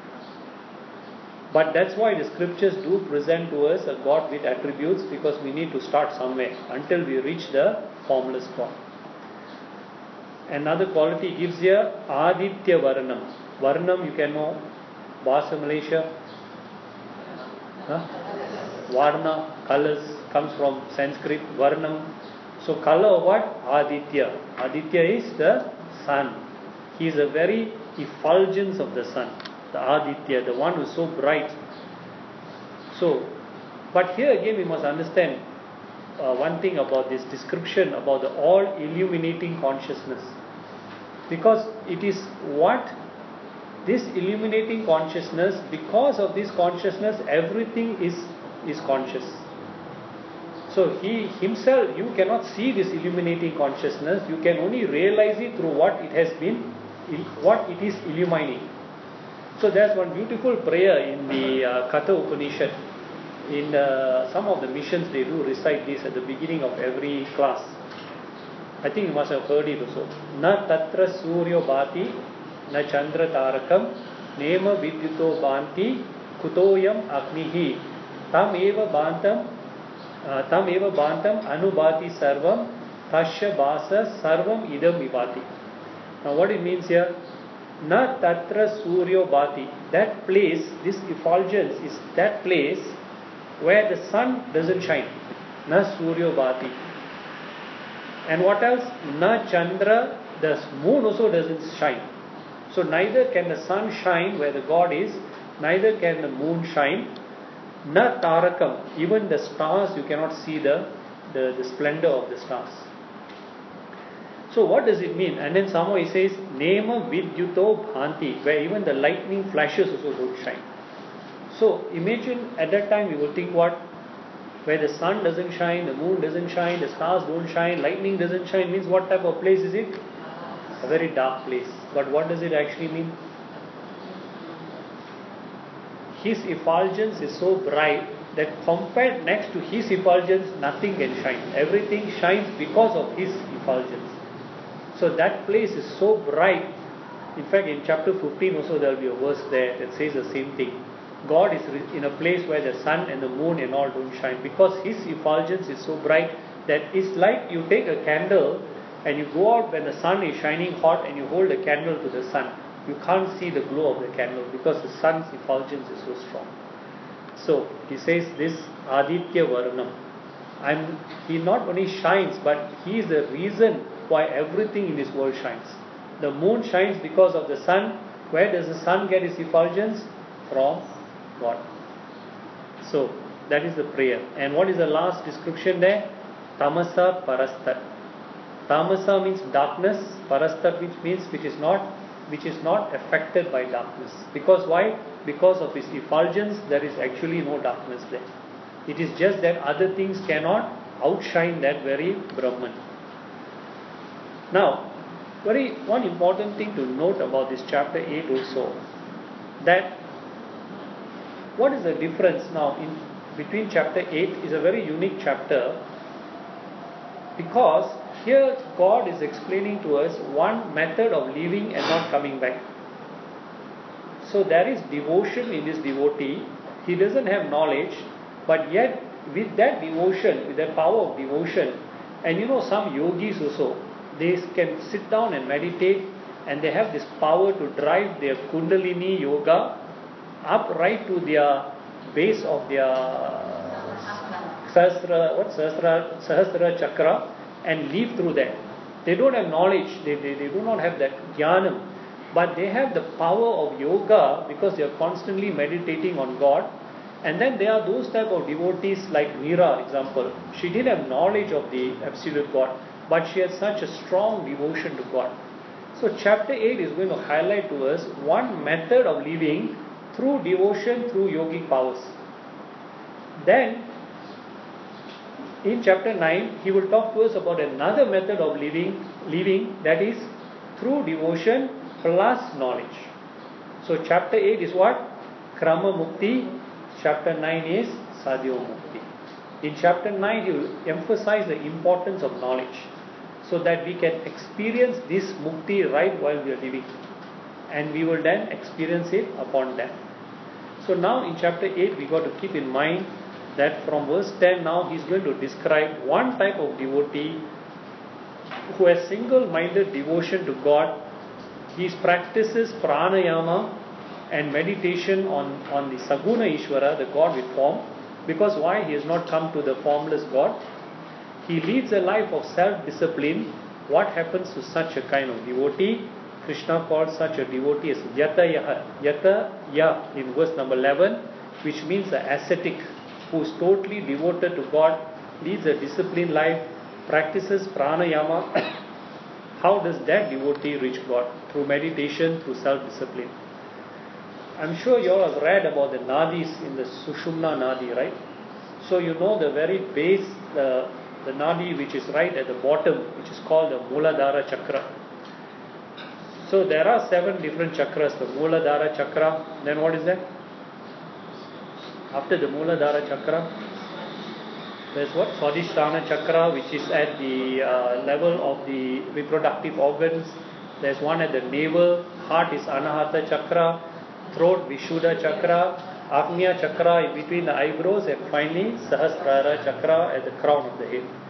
Speaker 1: But that's why the scriptures do present to us a God with attributes, because we need to start somewhere until we reach the formless God. Another quality gives here Aditya Varnam. Varnam, you can know, Bhasa Malaysia. Huh? Varna, colors, comes from Sanskrit, Varnam. So color of what? Aditya. Aditya is the sun. He is a very effulgence of the sun. The Aditya, the one who is so bright. So, but here again we must understand uh, one thing about this description about the all-illuminating consciousness. Because it is what? This illuminating consciousness, because of this consciousness, everything is, is conscious. So he himself, you cannot see this illuminating consciousness, you can only realize it through what it has been, what it is illumining. So there's one beautiful prayer in the uh, Katha Upanishad. In uh, some of the missions they do recite this at the beginning of every class. I think you must have heard it also. Na tatra suryo bhati, na chandra tarakam, nema vidyuto bhanti, kutoyam agnihi, tam eva bhantam, uh, tam eva bhantam anubhati sarvam, tasya bhasa sarvam idam vibhati. Now what it means here? Na tatra suryo bhati. That place, this effulgence is that place where the sun doesn't shine. Na suryo bhati. And what else? Na chandra, the moon also doesn't shine. So neither can the sun shine where the God is, neither can the moon shine. Na tarakam, even the stars you cannot see the, the, the splendor of the stars. So what does it mean? And then somewhere he says, Nema vidyuto bhanti, where even the lightning flashes also don't shine. So imagine at that time we will think what? Where the sun doesn't shine, the moon doesn't shine, the stars don't shine, lightning doesn't shine, means what type of place is it? A very dark place. But what does it actually mean? His effulgence is so bright that compared next to his effulgence, nothing can shine. Everything shines because of his effulgence. So that place is so bright. In fact, in chapter fifteen also there will be a verse there that says the same thing. God is in a place where the sun and the moon and all don't shine because his effulgence is so bright that it's like you take a candle and you go out when the sun is shining hot and you hold a candle to the sun. You can't see the glow of the candle because the sun's effulgence is so strong. So he says this Aditya Varnam. And he not only shines, but he is the reason why everything in this world shines. The moon shines because of the sun. Where does the sun get its effulgence? From God. So that is the prayer. And what is the last description there? Tamasa Parastat. Tamasa means darkness. Parastat which means which is not which is not affected by darkness. Because why? Because of his effulgence there is actually no darkness there. It is just that other things cannot outshine that very Brahman. Now, very one important thing to note about this chapter eight also, that what is the difference now in between chapter eight is a very unique chapter because here God is explaining to us one method of living and not coming back. So there is devotion in this devotee. He doesn't have knowledge, but yet with that devotion, with that power of devotion, and you know some yogis also, they can sit down and meditate and they have this power to drive their Kundalini yoga up right to their base of their Sahasra, what Sahasra, Sahasra Chakra and live through that. They don't have knowledge, they, they, they do not have that jnanam, but they have the power of yoga because they are constantly meditating on God. And then there are those type of devotees like Meera, example. She didn't have knowledge of the absolute God, but she had such a strong devotion to God. So chapter eight is going to highlight to us one method of living through devotion, through yogic powers. Then in chapter nine, he will talk to us about another method of living, living that is through devotion plus knowledge. So chapter eight is what? Krama Mukti. Chapter nine is Sadhyo Mukti. In chapter nine, he will emphasize the importance of knowledge so that we can experience this Mukti right while we are living. And we will then experience it upon death. So now in chapter eight, we got to keep in mind that from verse ten now, he is going to describe one type of devotee who has single-minded devotion to God. He practices pranayama and meditation on, on the Saguna Ishvara, the God with form. Because why? He has not come to the formless God. He leads a life of self-discipline. What happens to such a kind of devotee? Krishna calls such a devotee as Yata Yaha, Yata Ya in verse number eleven, which means the ascetic who is totally devoted to God, leads a disciplined life, practices pranayama. How does that devotee reach God? Through meditation, through self-discipline. I'm sure you all have read about the nadis in the Sushumna Nadi, right? So you know the very base, the, the nadi which is right at the bottom, which is called the Muladhara Chakra. So there are seven different chakras, the Muladhara Chakra. Then what is that? After the Muladhara Chakra, there's what? Swadhisthana Chakra, which is at the uh, level of the reproductive organs. There's one at the navel. Heart is Anahata Chakra. Throat, Vishuddha Chakra. Agnya Chakra in between the eyebrows. And finally, Sahasrara Chakra at the crown of the head.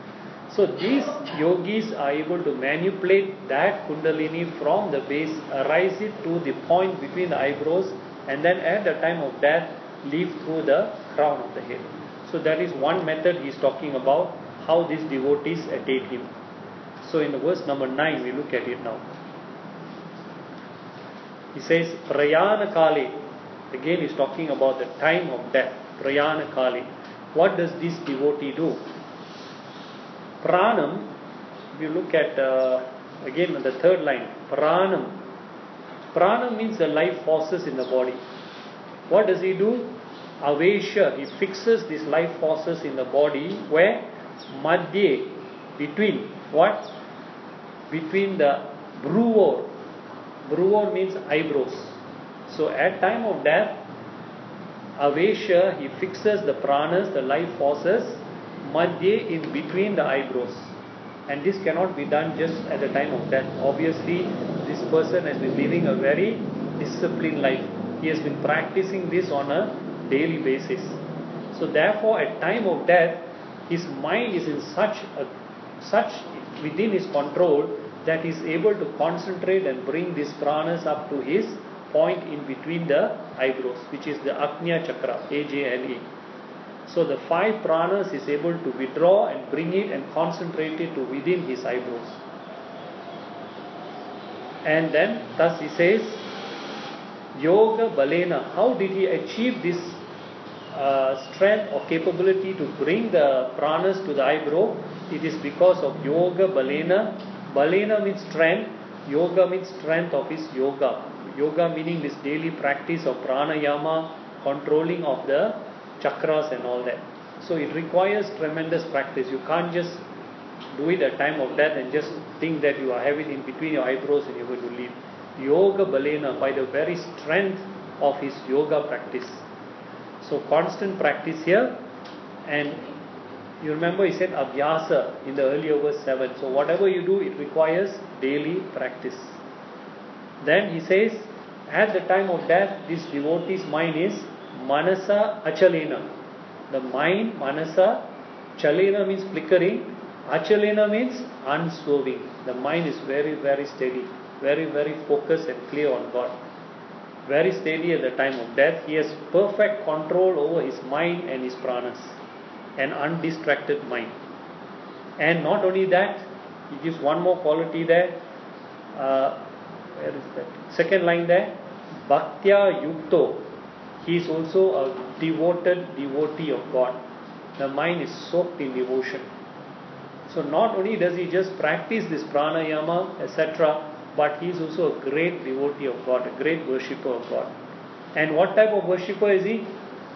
Speaker 1: So these yogis are able to manipulate that kundalini from the base, rise it to the point between the eyebrows, and then at the time of death leave through the crown of the head. So that is one method he is talking about, how these devotees attain him. So in the verse number nine, we look at it now. He says, Prayana Kali. Again, he's talking about the time of death. Prayana Kali. What does this devotee do? Pranam, if you look at, uh, again, the third line, Pranam. Pranam means the life forces in the body. What does he do? Avesha. He fixes these life forces in the body where? Madhye. Between. What? Between the bruor. Bruor means eyebrows. So at time of death, Avesha, he fixes the pranas, the life forces, Madhye, in between the eyebrows. And this cannot be done just at the time of death. Obviously, this person has been living a very disciplined life. He has been practicing this on a daily basis. So therefore, at time of death, his mind is in such a, such within his control that he is able to concentrate and bring these pranas up to his point in between the eyebrows, which is the Ajna Chakra, A J N E. So the five pranas is able to withdraw and bring it and concentrate it to within his eyebrows. And then, thus he says, Yoga Balena. How did he achieve this uh, strength or capability to bring the pranas to the eyebrow? It is because of Yoga Balena. Balena means strength. Yoga means strength of his yoga. Yoga meaning this daily practice of pranayama, controlling of the chakras and all that. So it requires tremendous practice. You can't just do it at time of death and just think that you are having in between your eyebrows and you're going to leave. Yoga Balena, by the very strength of his yoga practice. So constant practice here. And you remember he said Abhyasa in the earlier verse seven. So whatever you do, it requires daily practice. Then he says, at the time of death, this devotee's mind is Manasa Achalena. The mind, Manasa, Chalena means flickering, Achalena means unswerving. The mind is very, very steady, very, very focused and clear on God. Very steady at the time of death. He has perfect control over his mind and his pranas. An undistracted mind. And not only that, he gives one more quality there. Uh, where is that? Second line there. Bhaktya Yukto. He is also a devoted devotee of God. The mind is soaked in devotion. So not only does he just practice this pranayama, et cetera, but he is also a great devotee of God, a great worshipper of God. And what type of worshipper is he?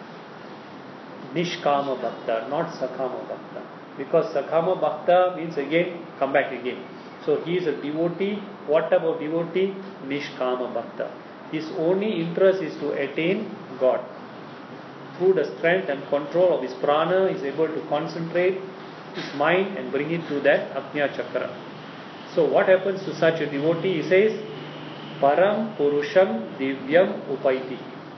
Speaker 1: Nishkama Bhakta, not Sakama Bhakta. Because Sakama Bhakta means again, come back again. So he is a devotee. What type of devotee? Nishkama Bhakta. His only interest is to attain God. Through the strength and control of his prana, he is able to concentrate his mind and bring it to that Ajna Chakra. So what happens to such a devotee? He says, Param Purusham Divyam Upaiti.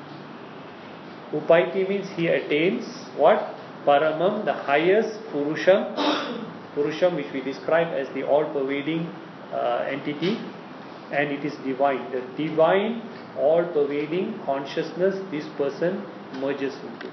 Speaker 1: Upaiti means he attains what? Paramam, the highest Purusham. Purusham, which we describe as the all-pervading uh, entity. And it is divine. The divine, all-pervading consciousness this person merges into.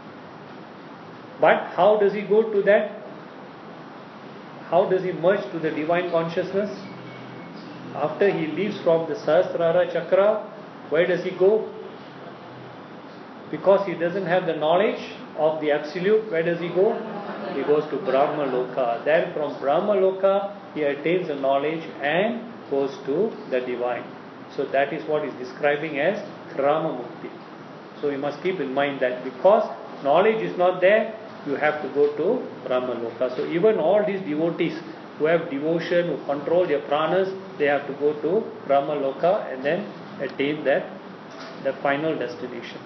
Speaker 1: But how does he go to that? How does he merge to the divine consciousness? After he leaves from the Sahasrara Chakra, where does he go? Because he doesn't have the knowledge of the Absolute, where does he go? He goes to Brahma Loka. Then from Brahma Loka, he attains the knowledge and goes to the divine. So that is what is describing as Krama Mukti. So you must keep in mind that because knowledge is not there, you have to go to Brahma Loka. So even all these devotees who have devotion, who control their pranas, they have to go to Brahma Loka and then attain that, the final destination.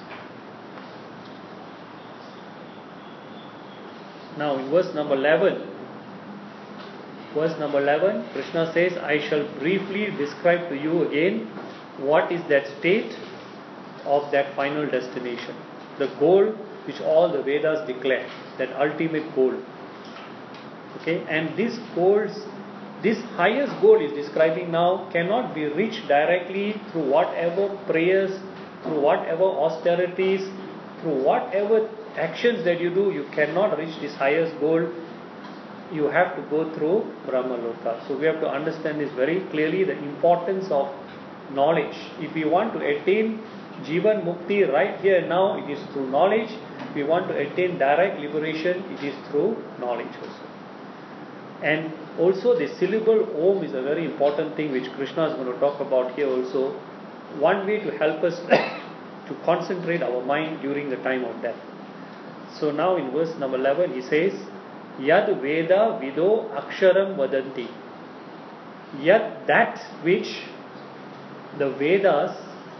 Speaker 1: Now in verse number eleven, verse number eleven, Krishna says, I shall briefly describe to you again what is that state of that final destination. The goal which all the Vedas declare, that ultimate goal. Okay, and this goals, this highest goal is describing now cannot be reached directly through whatever prayers, through whatever austerities, through whatever actions that you do. You cannot reach this highest goal. You have to go through Brahmaloka. So we have to understand this very clearly, the importance of knowledge. If we want to attain Jivan Mukti right here and now, it is through knowledge. If we want to attain direct liberation, it is through knowledge also. And also the syllable Om is a very important thing which Krishna is going to talk about here also. One way to help us to concentrate our mind during the time of death. So now in verse number eleven he says, Yad Veda Vido Aksharam Vadanti. Yet that which the Vedas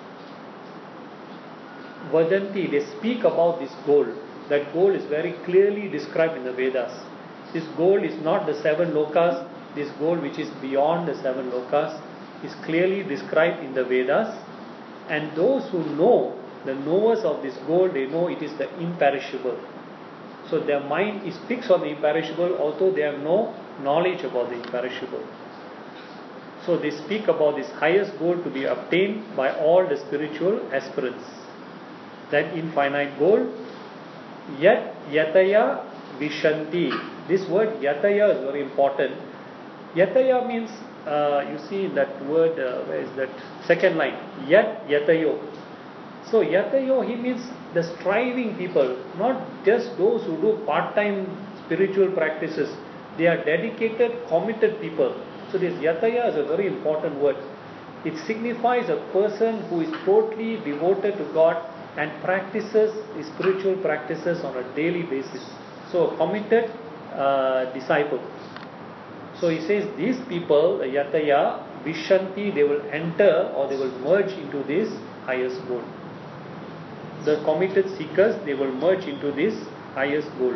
Speaker 1: Vadanti, they speak about this goal. That goal is very clearly described in the Vedas. This goal is not the seven lokas. This goal which is beyond the seven lokas is clearly described in the Vedas. And those who know, the knowers of this goal, they know it is the imperishable. So their mind is fixed on the imperishable, although they have no knowledge about the imperishable. So they speak about this highest goal to be obtained by all the spiritual aspirants. That infinite goal. Yat Yataya Vishanti. This word Yataya is very important. Yataya means, uh, you see that word, uh, where is that? Second line. Yat Yatayo. So Yatayo, he means the striving people, not just those who do part-time spiritual practices. They are dedicated, committed people. So this Yataya is a very important word. It signifies a person who is totally devoted to God and practices the spiritual practices on a daily basis. So a committed uh, disciple. So he says these people, the Yataya, Vishanti, they will enter or they will merge into this highest goal. The committed seekers, they will merge into this highest goal.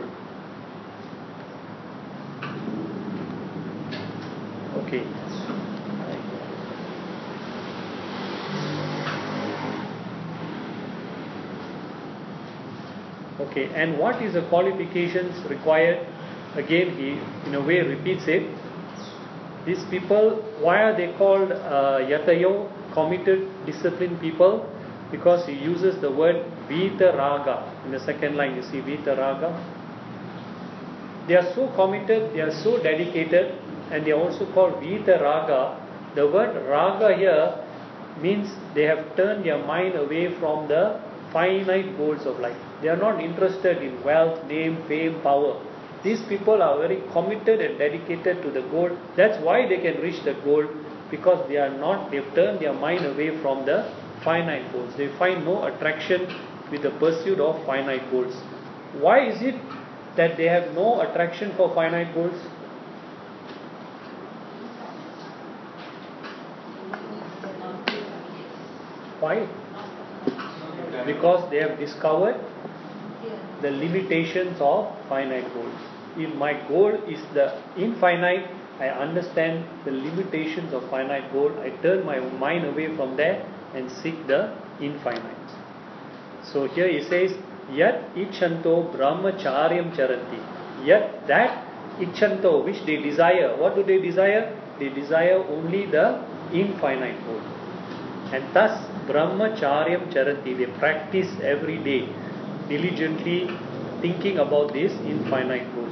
Speaker 1: Okay. Okay, and what is the qualifications required? Again, he in a way repeats it. These people, why are they called uh, Yatayo, committed, disciplined people? Because he uses the word Vita Raga. In the second line, you see Vita Raga. They are so committed, they are so dedicated, and they are also called Vita Raga. The word Raga here means they have turned their mind away from the finite goals of life. They are not interested in wealth, name, fame, power. These people are very committed and dedicated to the goal. That's why they can reach the goal, because they are not, they've turned their mind away from the finite goals. They find no attraction with the pursuit of finite goals. Why is it that they have no attraction for finite goals? Why? Because they have discovered the limitations of finite goals. If my goal is the infinite, I understand the limitations of finite goal. I turn my mind away from there and seek the infinite. So here he says, Yat Ichanto Brahmacharyam Charanti. Yet that Ichanto, which they desire. What do they desire? They desire only the infinite goal. And thus Brahmacharyam Charanti, they practice every day, diligently thinking about this infinite goal.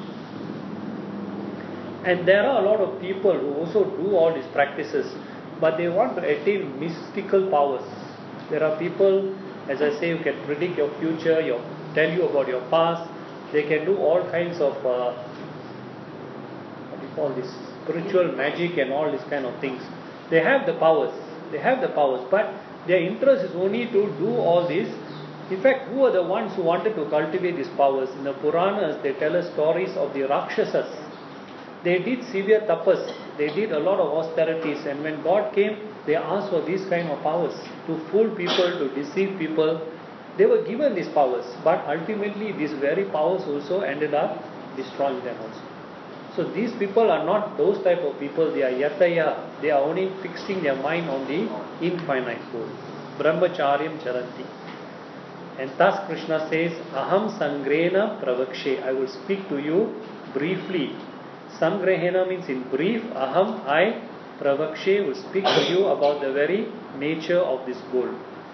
Speaker 1: And there are a lot of people who also do all these practices, but they want to attain mystical powers. There are people, as I say, who can predict your future, your, tell you about your past. They can do all kinds of, uh, what do you call this, spiritual magic and all these kind of things. They have the powers. They have the powers, but their interest is only to do all this. In fact, who are the ones who wanted to cultivate these powers? In the Puranas, they tell us stories of the Rakshasas. They did severe tapas. They did a lot of austerities. And when God came, they asked for these kind of powers. To fool people, to deceive people. They were given these powers. But ultimately, these very powers also ended up destroying them also. So these people are not those type of people. They are Yataya. They are only fixing their mind on the infinite goal. Brahmacharyam Charanti. And thus Krishna says, Aham Sangrena Pravakshe. I will speak to you briefly. Samgrahena means in brief, aham, I, pravakshe, will speak to you about the very nature of this goal.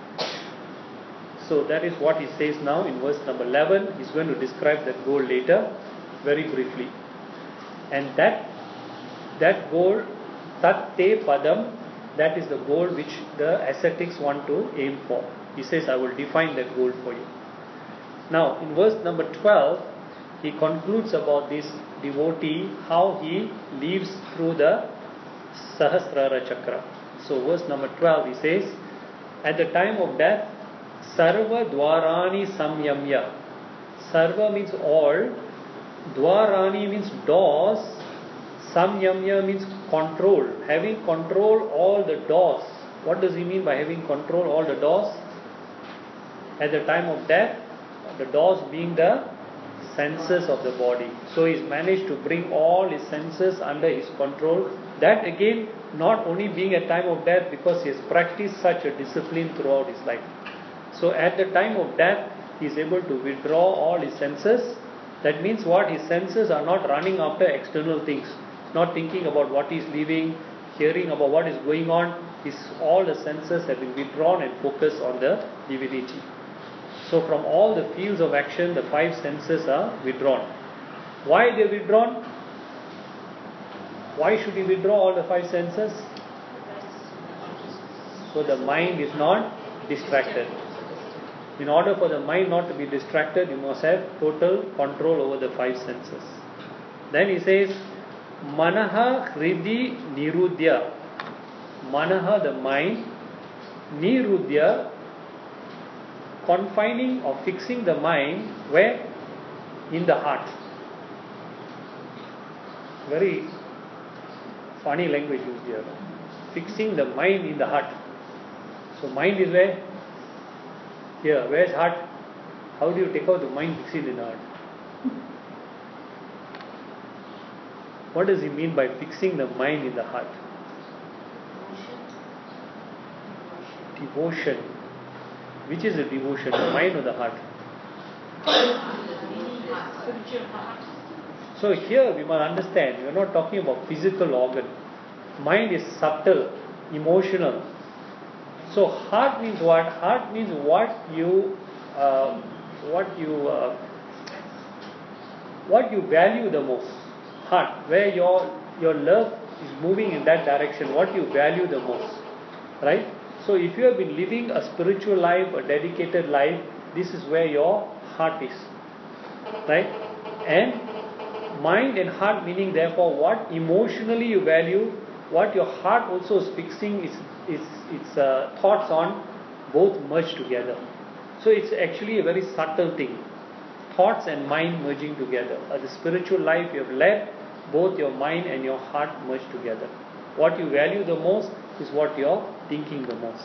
Speaker 1: So that is what he says now in verse number eleven. He's going to describe that goal later, very briefly. And that that goal, tatte padam, that is the goal which the ascetics want to aim for. He says, I will define that goal for you. Now, in verse number twelve, he concludes about this devotee, how he lives through the Sahasrara Chakra. So, verse number twelve, he says, at the time of death, Sarva Dwarani Samyamya. Sarva means all, Dwarani means doors, Samyamya means control, having control all the doors. What does he mean by having control all the doors? At the time of death, the doors being the senses of the body. So he's managed to bring all his senses under his control. That again, not only being at time of death, because he has practiced such a discipline throughout his life. So at the time of death, he is able to withdraw all his senses. That means what? His senses are not running after external things, not thinking about what he's living, hearing about what is going on. His, all the senses have been withdrawn and focused on the divinity. So from all the fields of action, the five senses are withdrawn. Why they are withdrawn? Why should he withdraw all the five senses? So the mind is not distracted. In order for the mind not to be distracted, you must have total control over the five senses. Then he says, Manaha Hridi Nirudya. Manaha, the mind, Nirudya, confining or fixing the mind where? In the heart. Very funny language used here. Fixing the mind in the heart. So mind is where? Here. Where's heart? How do you take out the mind, fix it in the heart? What does he mean by fixing the mind in the heart? Devotion. Which is the devotion, the mind or the heart? So here we must understand, we are not talking about physical organ. Mind is subtle, emotional. So heart means what? Heart means what you, uh, what you, uh, what you value the most. Heart, where your your love is moving in that direction, what you value the most, right? So if you have been living a spiritual life, a dedicated life, this is where your heart is, right? And mind and heart meaning therefore what emotionally you value, what your heart also is fixing is its its uh, thoughts on, both merge together. So it's actually a very subtle thing. Thoughts and mind merging together. Uh, the spiritual life you have led, both your mind and your heart merge together. What you value the most is what you're thinking the most.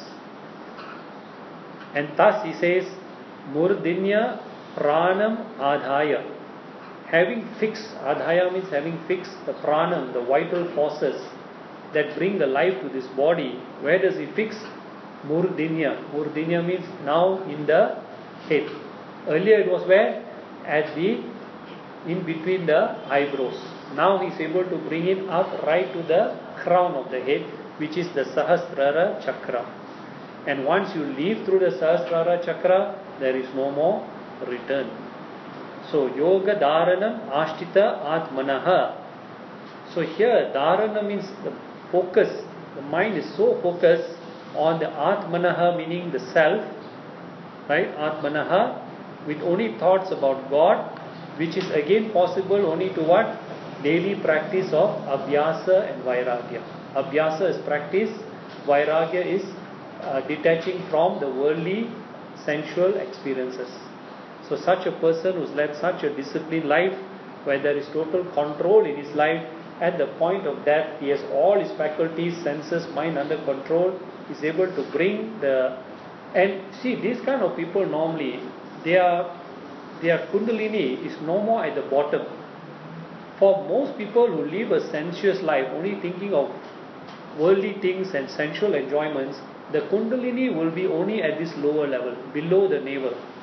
Speaker 1: And thus he says, Murdinya Pranam Adhaya. Having fixed, Adhaya means having fixed the Pranam, the vital forces that bring the life to this body. Where does he fix? Murdinya. Murdinya means now in the head. Earlier it was where? At the, in between the eyebrows. Now he is able to bring it up right to the crown of the head, which is the Sahasrara Chakra. And once you leave through the Sahasrara Chakra, there is no more return. So Yoga Dharanam Ashtita Atmanaha. So here Dharana means the focus. The mind is so focused on the Atmanaha, meaning the self, right? Atmanaha, with only thoughts about God, which is again possible only to what? Daily practice of Abhyasa and Vairagya. Abhyasa is practice, Vairagya is uh, detaching from the worldly sensual experiences. So such a person who's led such a disciplined life, where there is total control in his life, at the point of death he has all his faculties, senses, mind under control, is able to bring the... And see, these kind of people normally, their, their Kundalini is no more at the bottom. For most people who live a sensuous life, only thinking of worldly things and sensual enjoyments, the Kundalini will be only at this lower level, below the navel.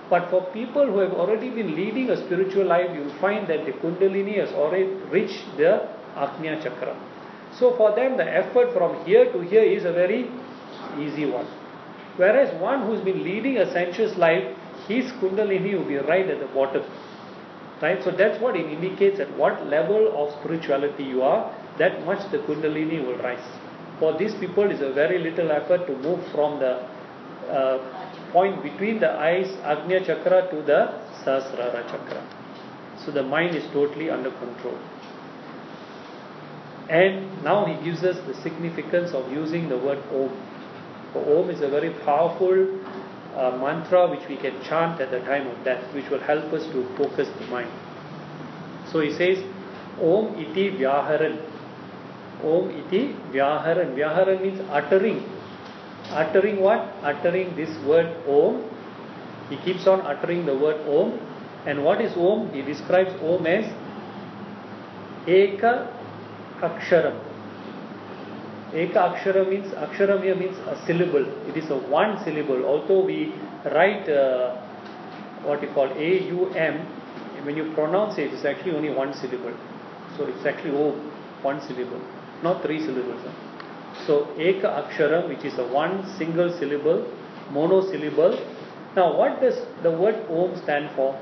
Speaker 1: But for people who have already been leading a spiritual life, you will find that the Kundalini has already reached the Agnya Chakra. So for them, the effort from here to here is a very easy one. Whereas one who's been leading a sensuous life, his Kundalini will be right at the bottom. Right? So that's what it indicates at what level of spirituality you are, that much the Kundalini will rise. For these people, it's a very little effort to move from the uh, point between the eyes, Agnya Chakra, to the Sahasrara Chakra. So the mind is totally under control. And now he gives us the significance of using the word Om. So Om is a very powerful uh, mantra which we can chant at the time of death, which will help us to focus the mind. So he says, Om iti vyaharan. Om iti vyaharan. Vyaharan means uttering. Uttering what? Uttering this word Om. He keeps on uttering the word Om. And what is Om? He describes Om as Eka Aksharam. Eka Akshara means, Aksharam here means a syllable. It is a one syllable. Although we write uh, what you call A U M, when you pronounce it, it's actually only one syllable. So it's actually Om, one syllable, not three syllables. So Eka Aksharam, which is a one single syllable, monosyllable. Now what does the word Om stand for?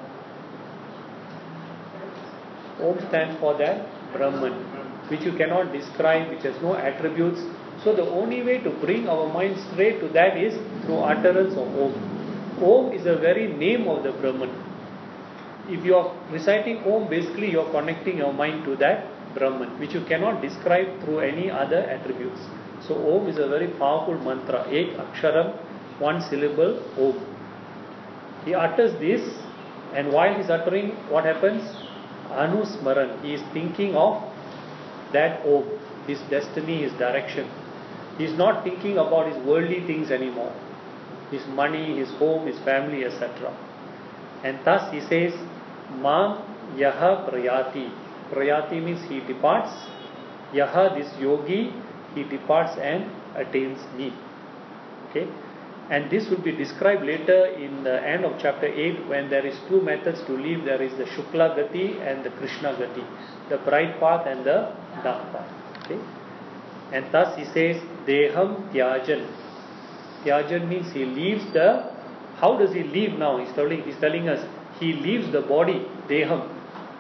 Speaker 1: Om stands for that Brahman, which you cannot describe, which has no attributes. So the only way to bring our mind straight to that is through utterance of Om. Om is the very name of the Brahman. If you are reciting Om, basically you are connecting your mind to that Brahman, which you cannot describe through any other attributes. So Om is a very powerful mantra. Ek Aksharam, one syllable, Om. He utters this, and while he is uttering, what happens? Anusmaran. He is thinking of that Om, his destiny, his direction. He is not thinking about his worldly things anymore. His money, his home, his family, et cetera. And thus he says, Mam Yaha Prayati. Prayati means he departs. Yaha, this yogi, he departs and attains me. Okay? And this will be described later in the end of chapter eight, when there is two methods to live. There is the Shukla Gati and the Krishna Gati, the bright path and the dark path. Okay? And thus he says, Deham Tyajan. Tyajan means he leaves the, how does he leave now? He's telling, he's telling us, he leaves the body, Deham.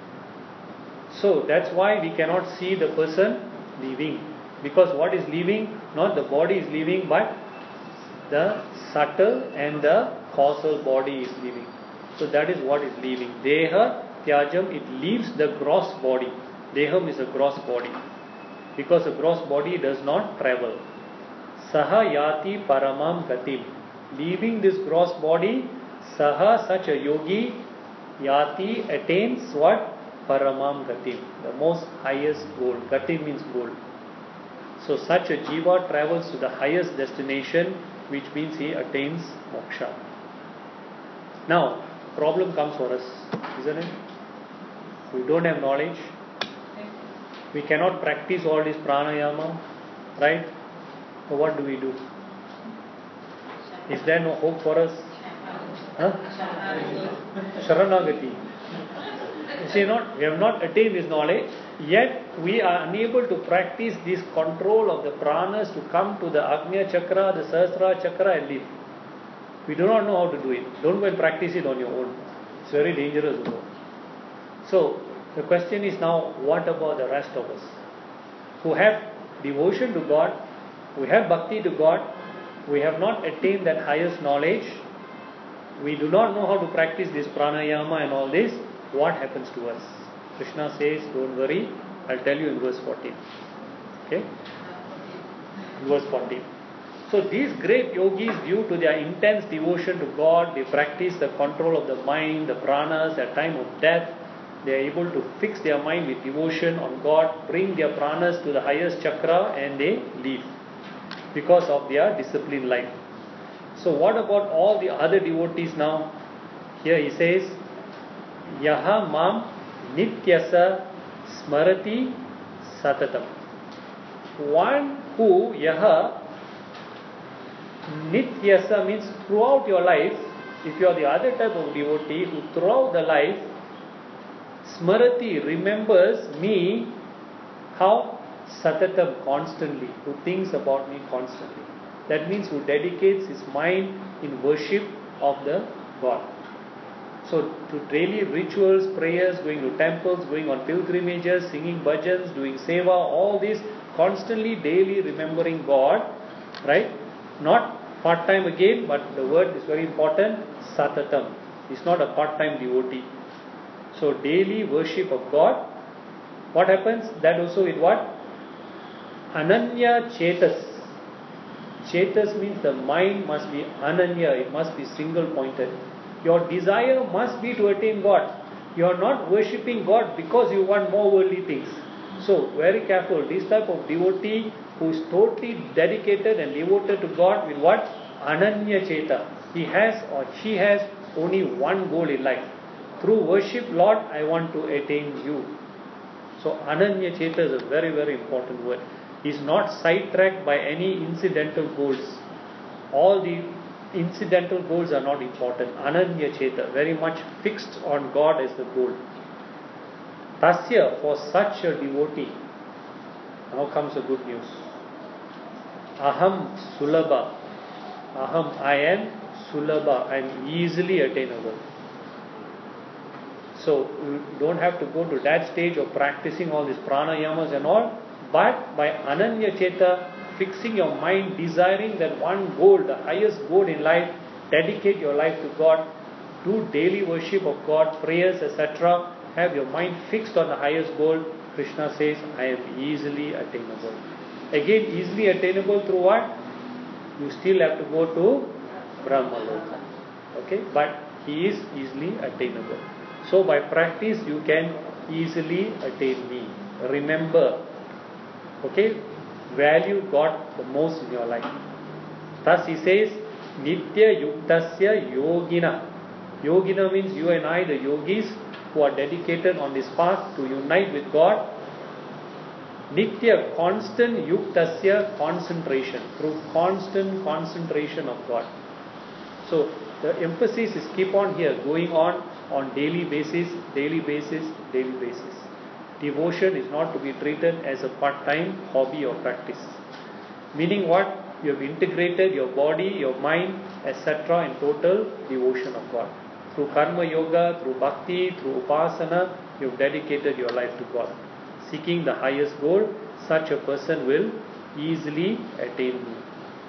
Speaker 1: So that's why we cannot see the person leaving. Because what is leaving? Not the body is leaving, but the subtle and the causal body is leaving. So that is what is leaving. Deha Tyajam, it leaves the gross body. Deham is a gross body. Because a gross body does not travel. Saha Yati Paramam Gatim. Leaving this gross body, Saha, such a yogi, Yati attains what? Paramam Gatim, the most highest goal. Gatim means goal. So such a jiva travels to the highest destination, which means he attains moksha. Now, problem comes for us, isn't it? We don't have knowledge. We cannot practice all this pranayama, right? So what do we do? Is there no hope for us? Huh? Sharanagati. You see, not, we have not attained this knowledge, yet we are unable to practice this control of the pranas to come to the Agnya Chakra, the Sahasrara Chakra and live. We do not know how to do it. Don't go and practice it on your own. It's very dangerous. So, the question is now, what about the rest of us? Who have devotion to God, we have bhakti to God, we have not attained that highest knowledge, we do not know how to practice this pranayama and all this. What happens to us? Krishna says, don't worry, I'll tell you in verse fourteen. Okay? Verse fourteen. So these great yogis, due to their intense devotion to God, they practice the control of the mind, the pranas at time of death. They are able to fix their mind with devotion on God, bring their pranas to the highest chakra, and they leave because of their disciplined life. So what about all the other devotees now? Here he says, Yaha mam nityasa smarati satatam. One who, yaha, nityasa means throughout your life, If you are the other type of devotee who throughout the life, Smarati remembers me, how? Satatam, constantly, who thinks about me constantly. That means who dedicates his mind in worship of the God. So to daily rituals, prayers, going to temples, going on pilgrimages, singing bhajans, doing seva, all this, constantly, daily remembering God, right? Not part-time again, but the word is very important, satatam. It's not a part-time devotee. So daily worship of God. What happens? That also is what? Ananya Chetas. Chetas means the mind must be ananya, it must be single-pointed. Your desire must be to attain God. You are not worshipping God because you want more worldly things. So, very careful. This type of devotee who is totally dedicated and devoted to God with what? Ananya Cheta. He has or she has only one goal in life. Through worship, Lord, I want to attain you. So, Ananya Cheta is a very, very important word. He is not sidetracked by any incidental goals. All the incidental goals are not important. Ananya Cheta, very much fixed on God as the goal. Tasya, for such a devotee, now comes the good news. Aham Sulabha. Aham, I am Sulabha, I am easily attainable. So, you don't have to go to that stage of practicing all these pranayamas and all, but by Ananya Cheta, fixing your mind, desiring that one goal, the highest goal in life, dedicate your life to God, do daily worship of God, prayers, et cetera. Have your mind fixed on the highest goal. Krishna says, I am easily attainable. Again, easily attainable through what? You still have to go to Brahmaloka. Okay, but he is easily attainable. So by practice, you can easily attain me. Remember, okay, value God the most in your life. Thus he says, Nitya Yuktasya Yogina. Yogina means you and I, the yogis, who are dedicated on this path to unite with God. Nitya, constant Yuktasya, concentration, through constant concentration of God. So the emphasis is keep on here, going on on daily basis, daily basis, daily basis. Devotion is not to be treated as a part-time hobby or practice. Meaning what? You have integrated your body, your mind, et cetera in total devotion of God. Through karma yoga, through bhakti, through upasana, you have dedicated your life to God. Seeking the highest goal, such a person will easily attain me.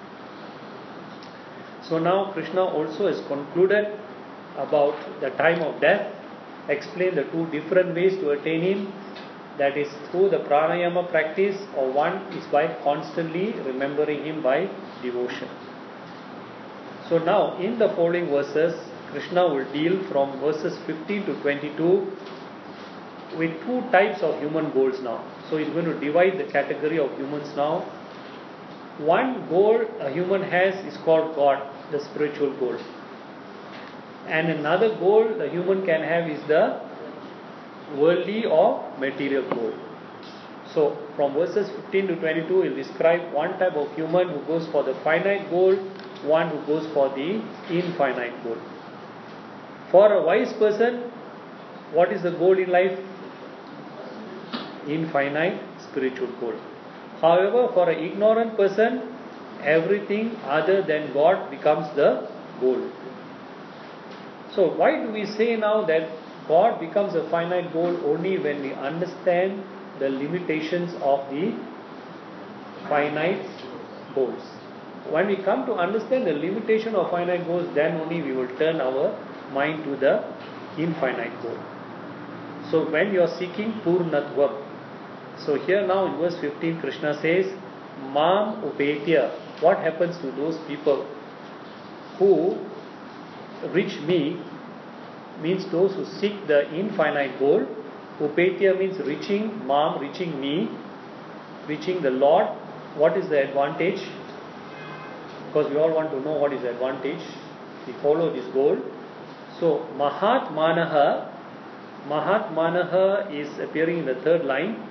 Speaker 1: So now Krishna also has concluded about the time of death, explained the two different ways to attain him. That is through the pranayama practice, or one is by constantly remembering him by devotion. So now in the following verses, Krishna will deal from verses fifteen to twenty-two with two types of human goals now. So he's going to divide the category of humans now. One goal a human has is called God, the spiritual goal. And another goal the human can have is the worldly or material goal. So from verses fifteen to twenty-two, he'll describe one type of human who goes for the finite goal, one who goes for the infinite goal. For a wise person, what is the goal in life? Infinite spiritual goal. However, for an ignorant person, everything other than God becomes the goal. So why do we say now that God becomes a finite goal? Only when we understand the limitations of the finite goals. When we come to understand the limitation of finite goals, then only we will turn our mind to the infinite goal. So when you are seeking Purnatvam, so here now in verse fifteen, Krishna says, Mam Upetya. What happens to those people who reach me? Means those who seek the infinite goal. Upetya means reaching, Mam, reaching me, reaching the Lord. What is the advantage? Because we all want to know what is the advantage. We follow this goal. So Mahat Manaha, Mahat Manaha is appearing in the third line.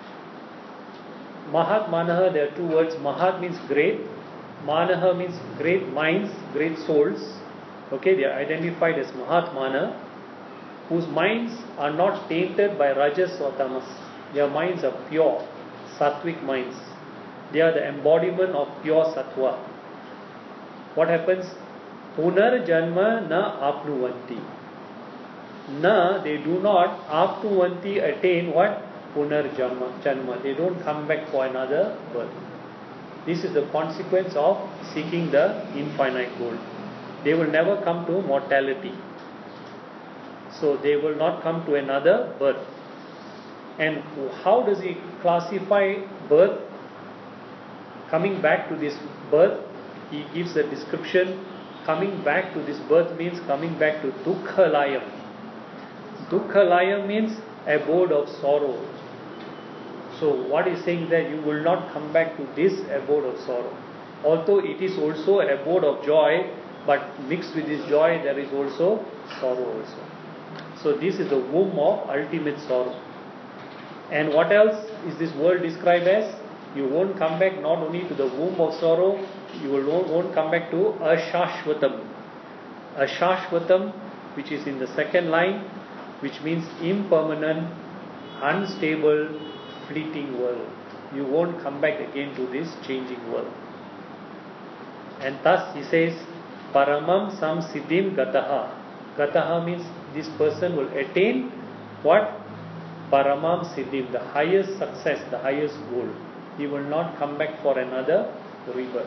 Speaker 1: Mahat Manaha, there are two words. Mahat means great. Manaha means great minds, great souls. Okay, they are identified as Mahatmana, whose minds are not tainted by Rajas or Tamas. Their minds are pure, sattvic minds. They are the embodiment of pure sattva. What happens? Punar janma na apnuvanti. Na, they do not apnuvanti attain what? Punar janma, janma. They don't come back for another birth. This is the consequence of seeking the infinite goal. They will never come to mortality. So they will not come to another birth. And how does he classify birth? Coming back to this birth, he gives a description. Coming back to this birth means coming back to Dukkhalayam. Dukkhalayam means abode of sorrow. So what he's saying that you will not come back to this abode of sorrow. Although it is also an abode of joy, but mixed with this joy there is also sorrow also. So this is the womb of ultimate sorrow. And what else is this world described as? You won't come back not only to the womb of sorrow, you will won't come back to Ashashvatam. Ashashvatam, which is in the second line, which means impermanent, unstable, fleeting world. You won't come back again to this changing world. And thus he says, Paramam sam siddhim gataha. Gataha means this person will attain what? Paramam siddhim, the highest success, the highest goal. He will not come back for another rebirth.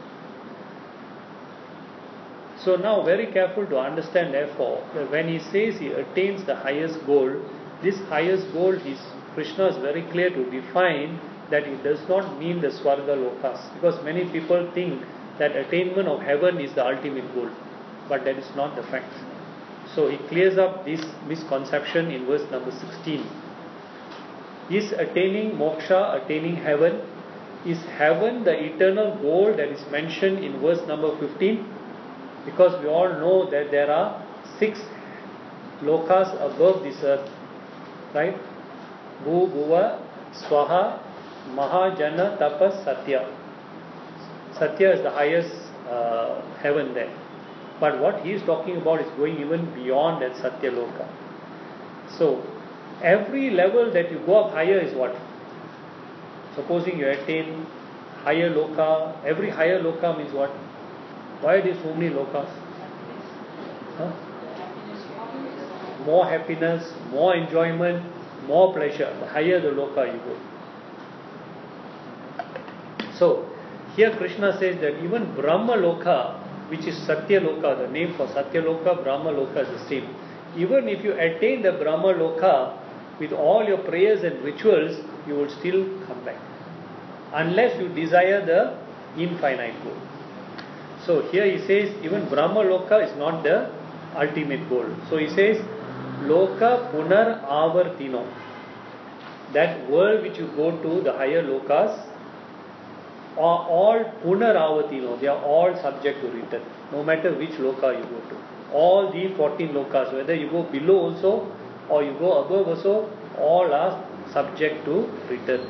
Speaker 1: So now very careful to understand therefore that when he says he attains the highest goal, this highest goal is, Krishna is very clear to define that it does not mean the Swarga Lokas, because many people think that attainment of heaven is the ultimate goal, but that is not the fact. So he clears up this misconception in verse number sixteen. Is attaining moksha, attaining heaven, is heaven the eternal goal that is mentioned in verse number fifteen? Because we all know that there are six lokas above this earth, right? Bhu, Bhuva, Swaha, Mahajana, Tapas, Satya. Satya is the highest uh, heaven there. But what he is talking about is going even beyond that Satya Loka. So, every level that you go up higher is what? Supposing you attain higher Loka, every higher Loka means what? Why are there so many Lokas? Huh? More happiness, more enjoyment, more pleasure. The higher the Loka you go. So, here Krishna says that even Brahma Loka, which is Satya Loka, the name for Satya Loka, Brahma Loka is the same. Even if you attain the Brahma Loka with all your prayers and rituals, you will still come back. Unless you desire the infinite goal. So here he says even Brahma Loka is not the ultimate goal. So he says Loka Punar Avartino. That world which you go to, the higher Lokas, are all Punaravatino. They are all subject to return. No matter which Loka you go to. All the fourteen Lokas, whether you go below also or you go above also, all are subject to return.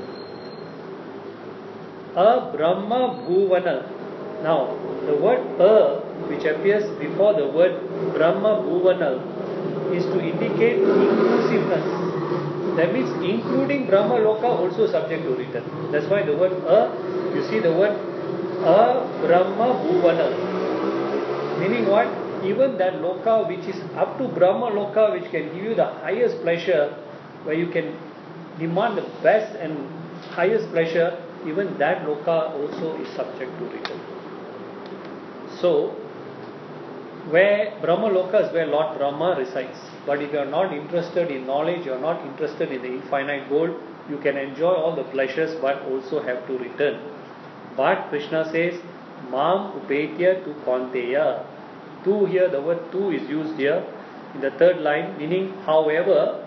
Speaker 1: A Brahma Bhuvana. Now, the word A, which appears before the word Brahma Bhuvanal, is to indicate inclusiveness. That means including Brahma Loka also subject to return. That's why the word A, you see the word A Brahma Bhuvanal. Meaning what? Even that Loka which is up to Brahma Loka, which can give you the highest pleasure, where you can demand the best and highest pleasure, even that Loka also is subject to return. So, where Brahma Loka is where Lord Brahma resides. But if you are not interested in knowledge, you are not interested in the infinite goal, you can enjoy all the pleasures but also have to return. But Krishna says, Mam Upetya tu Kaunteya. Tu here, the word tu is used here in the third line, meaning however,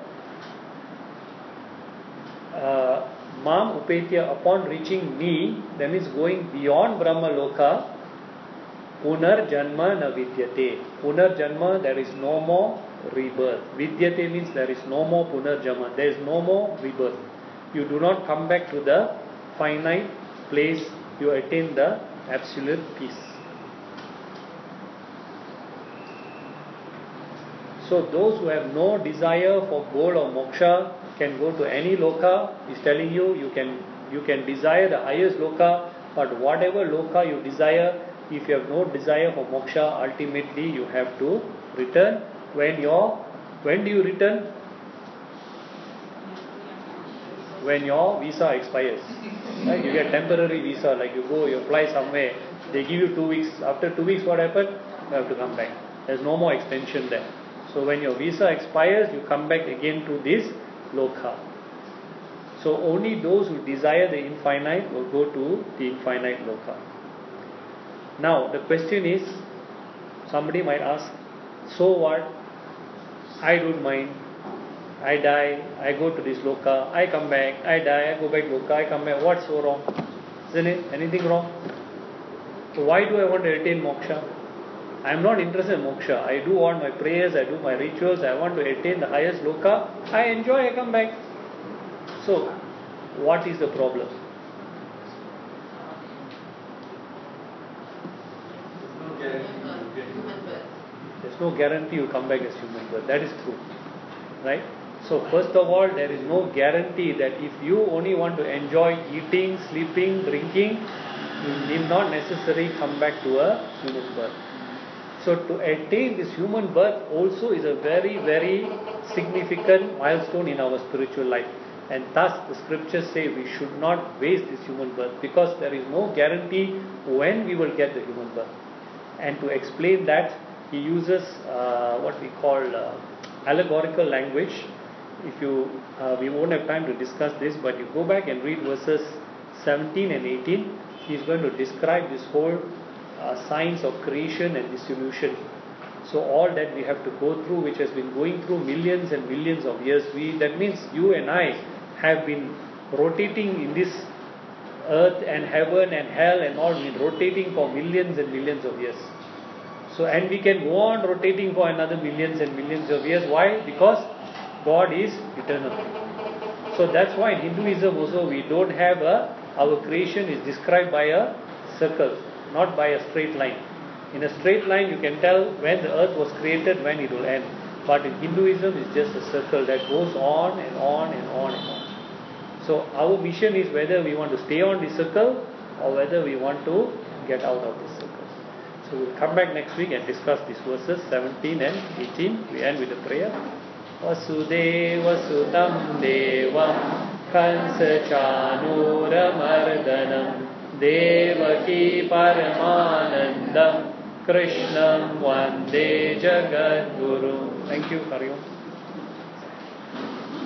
Speaker 1: uh, Mam Upetya, upon reaching me, that means going beyond Brahma Loka, Punar Janma na Vidyate. Punar Janma, there is no more rebirth. Vidyate means there is no more Punar Janma. There is no more rebirth. You do not come back to the finite place. You attain the absolute peace. So those who have no desire for goal or moksha can go to any loka. He's telling you, you can you can desire the highest loka, but whatever loka you desire, if you have no desire for moksha, ultimately you have to return. When your when do you return? When your visa expires. Right? You get temporary visa, like you go, you apply somewhere, they give you two weeks. After two weeks, what happened? You have to come back. There's no more extension there. So when your visa expires, you come back again to this loka. So only those who desire the infinite will go to the infinite loka. Now the question is, somebody might ask, so what? I don't mind. I die, I go to this loka, I come back, I die, I go back loka, I come back. What's so wrong? Isn't it? Anything wrong? So why do I want to attain moksha? I am not interested in moksha. I do all my prayers, I do my rituals, I want to attain the highest loka. I enjoy, I come back. So, what is the problem? There's no guarantee you come back as human birth. That is true. Right? So first of all, there is no guarantee that if you only want to enjoy eating, sleeping, drinking, you need not necessarily come back to a human birth. So to attain this human birth also is a very, very significant milestone in our spiritual life. And thus the scriptures say we should not waste this human birth, because there is no guarantee when we will get the human birth. And to explain that, he uses uh, what we call uh, allegorical language. If you, uh, we won't have time to discuss this, but you go back and read verses seventeen and eighteen, he is going to describe this whole uh, science of creation and dissolution. So all that we have to go through, which has been going through millions and millions of years, we, that means you and I have been rotating in this earth and heaven and hell and all, been rotating for millions and millions of years. So, and we can go on rotating for another millions and millions of years. Why? Because God is eternal. So that's why in Hinduism also we don't have a, our creation is described by a circle, not by a straight line. In a straight line you can tell when the earth was created, when it will end. But in Hinduism it's just a circle that goes on and on and on and on. So our mission is whether we want to stay on the circle or whether we want to get out of the circle. So we'll come back next week and discuss these verses seventeen and eighteen. We end with a prayer. Vasudeva Sutam Devam Kansa Chanura Mardanam Devaki Paramanandam Krishnam Vande Jagadguru. Thank you, Hari Om.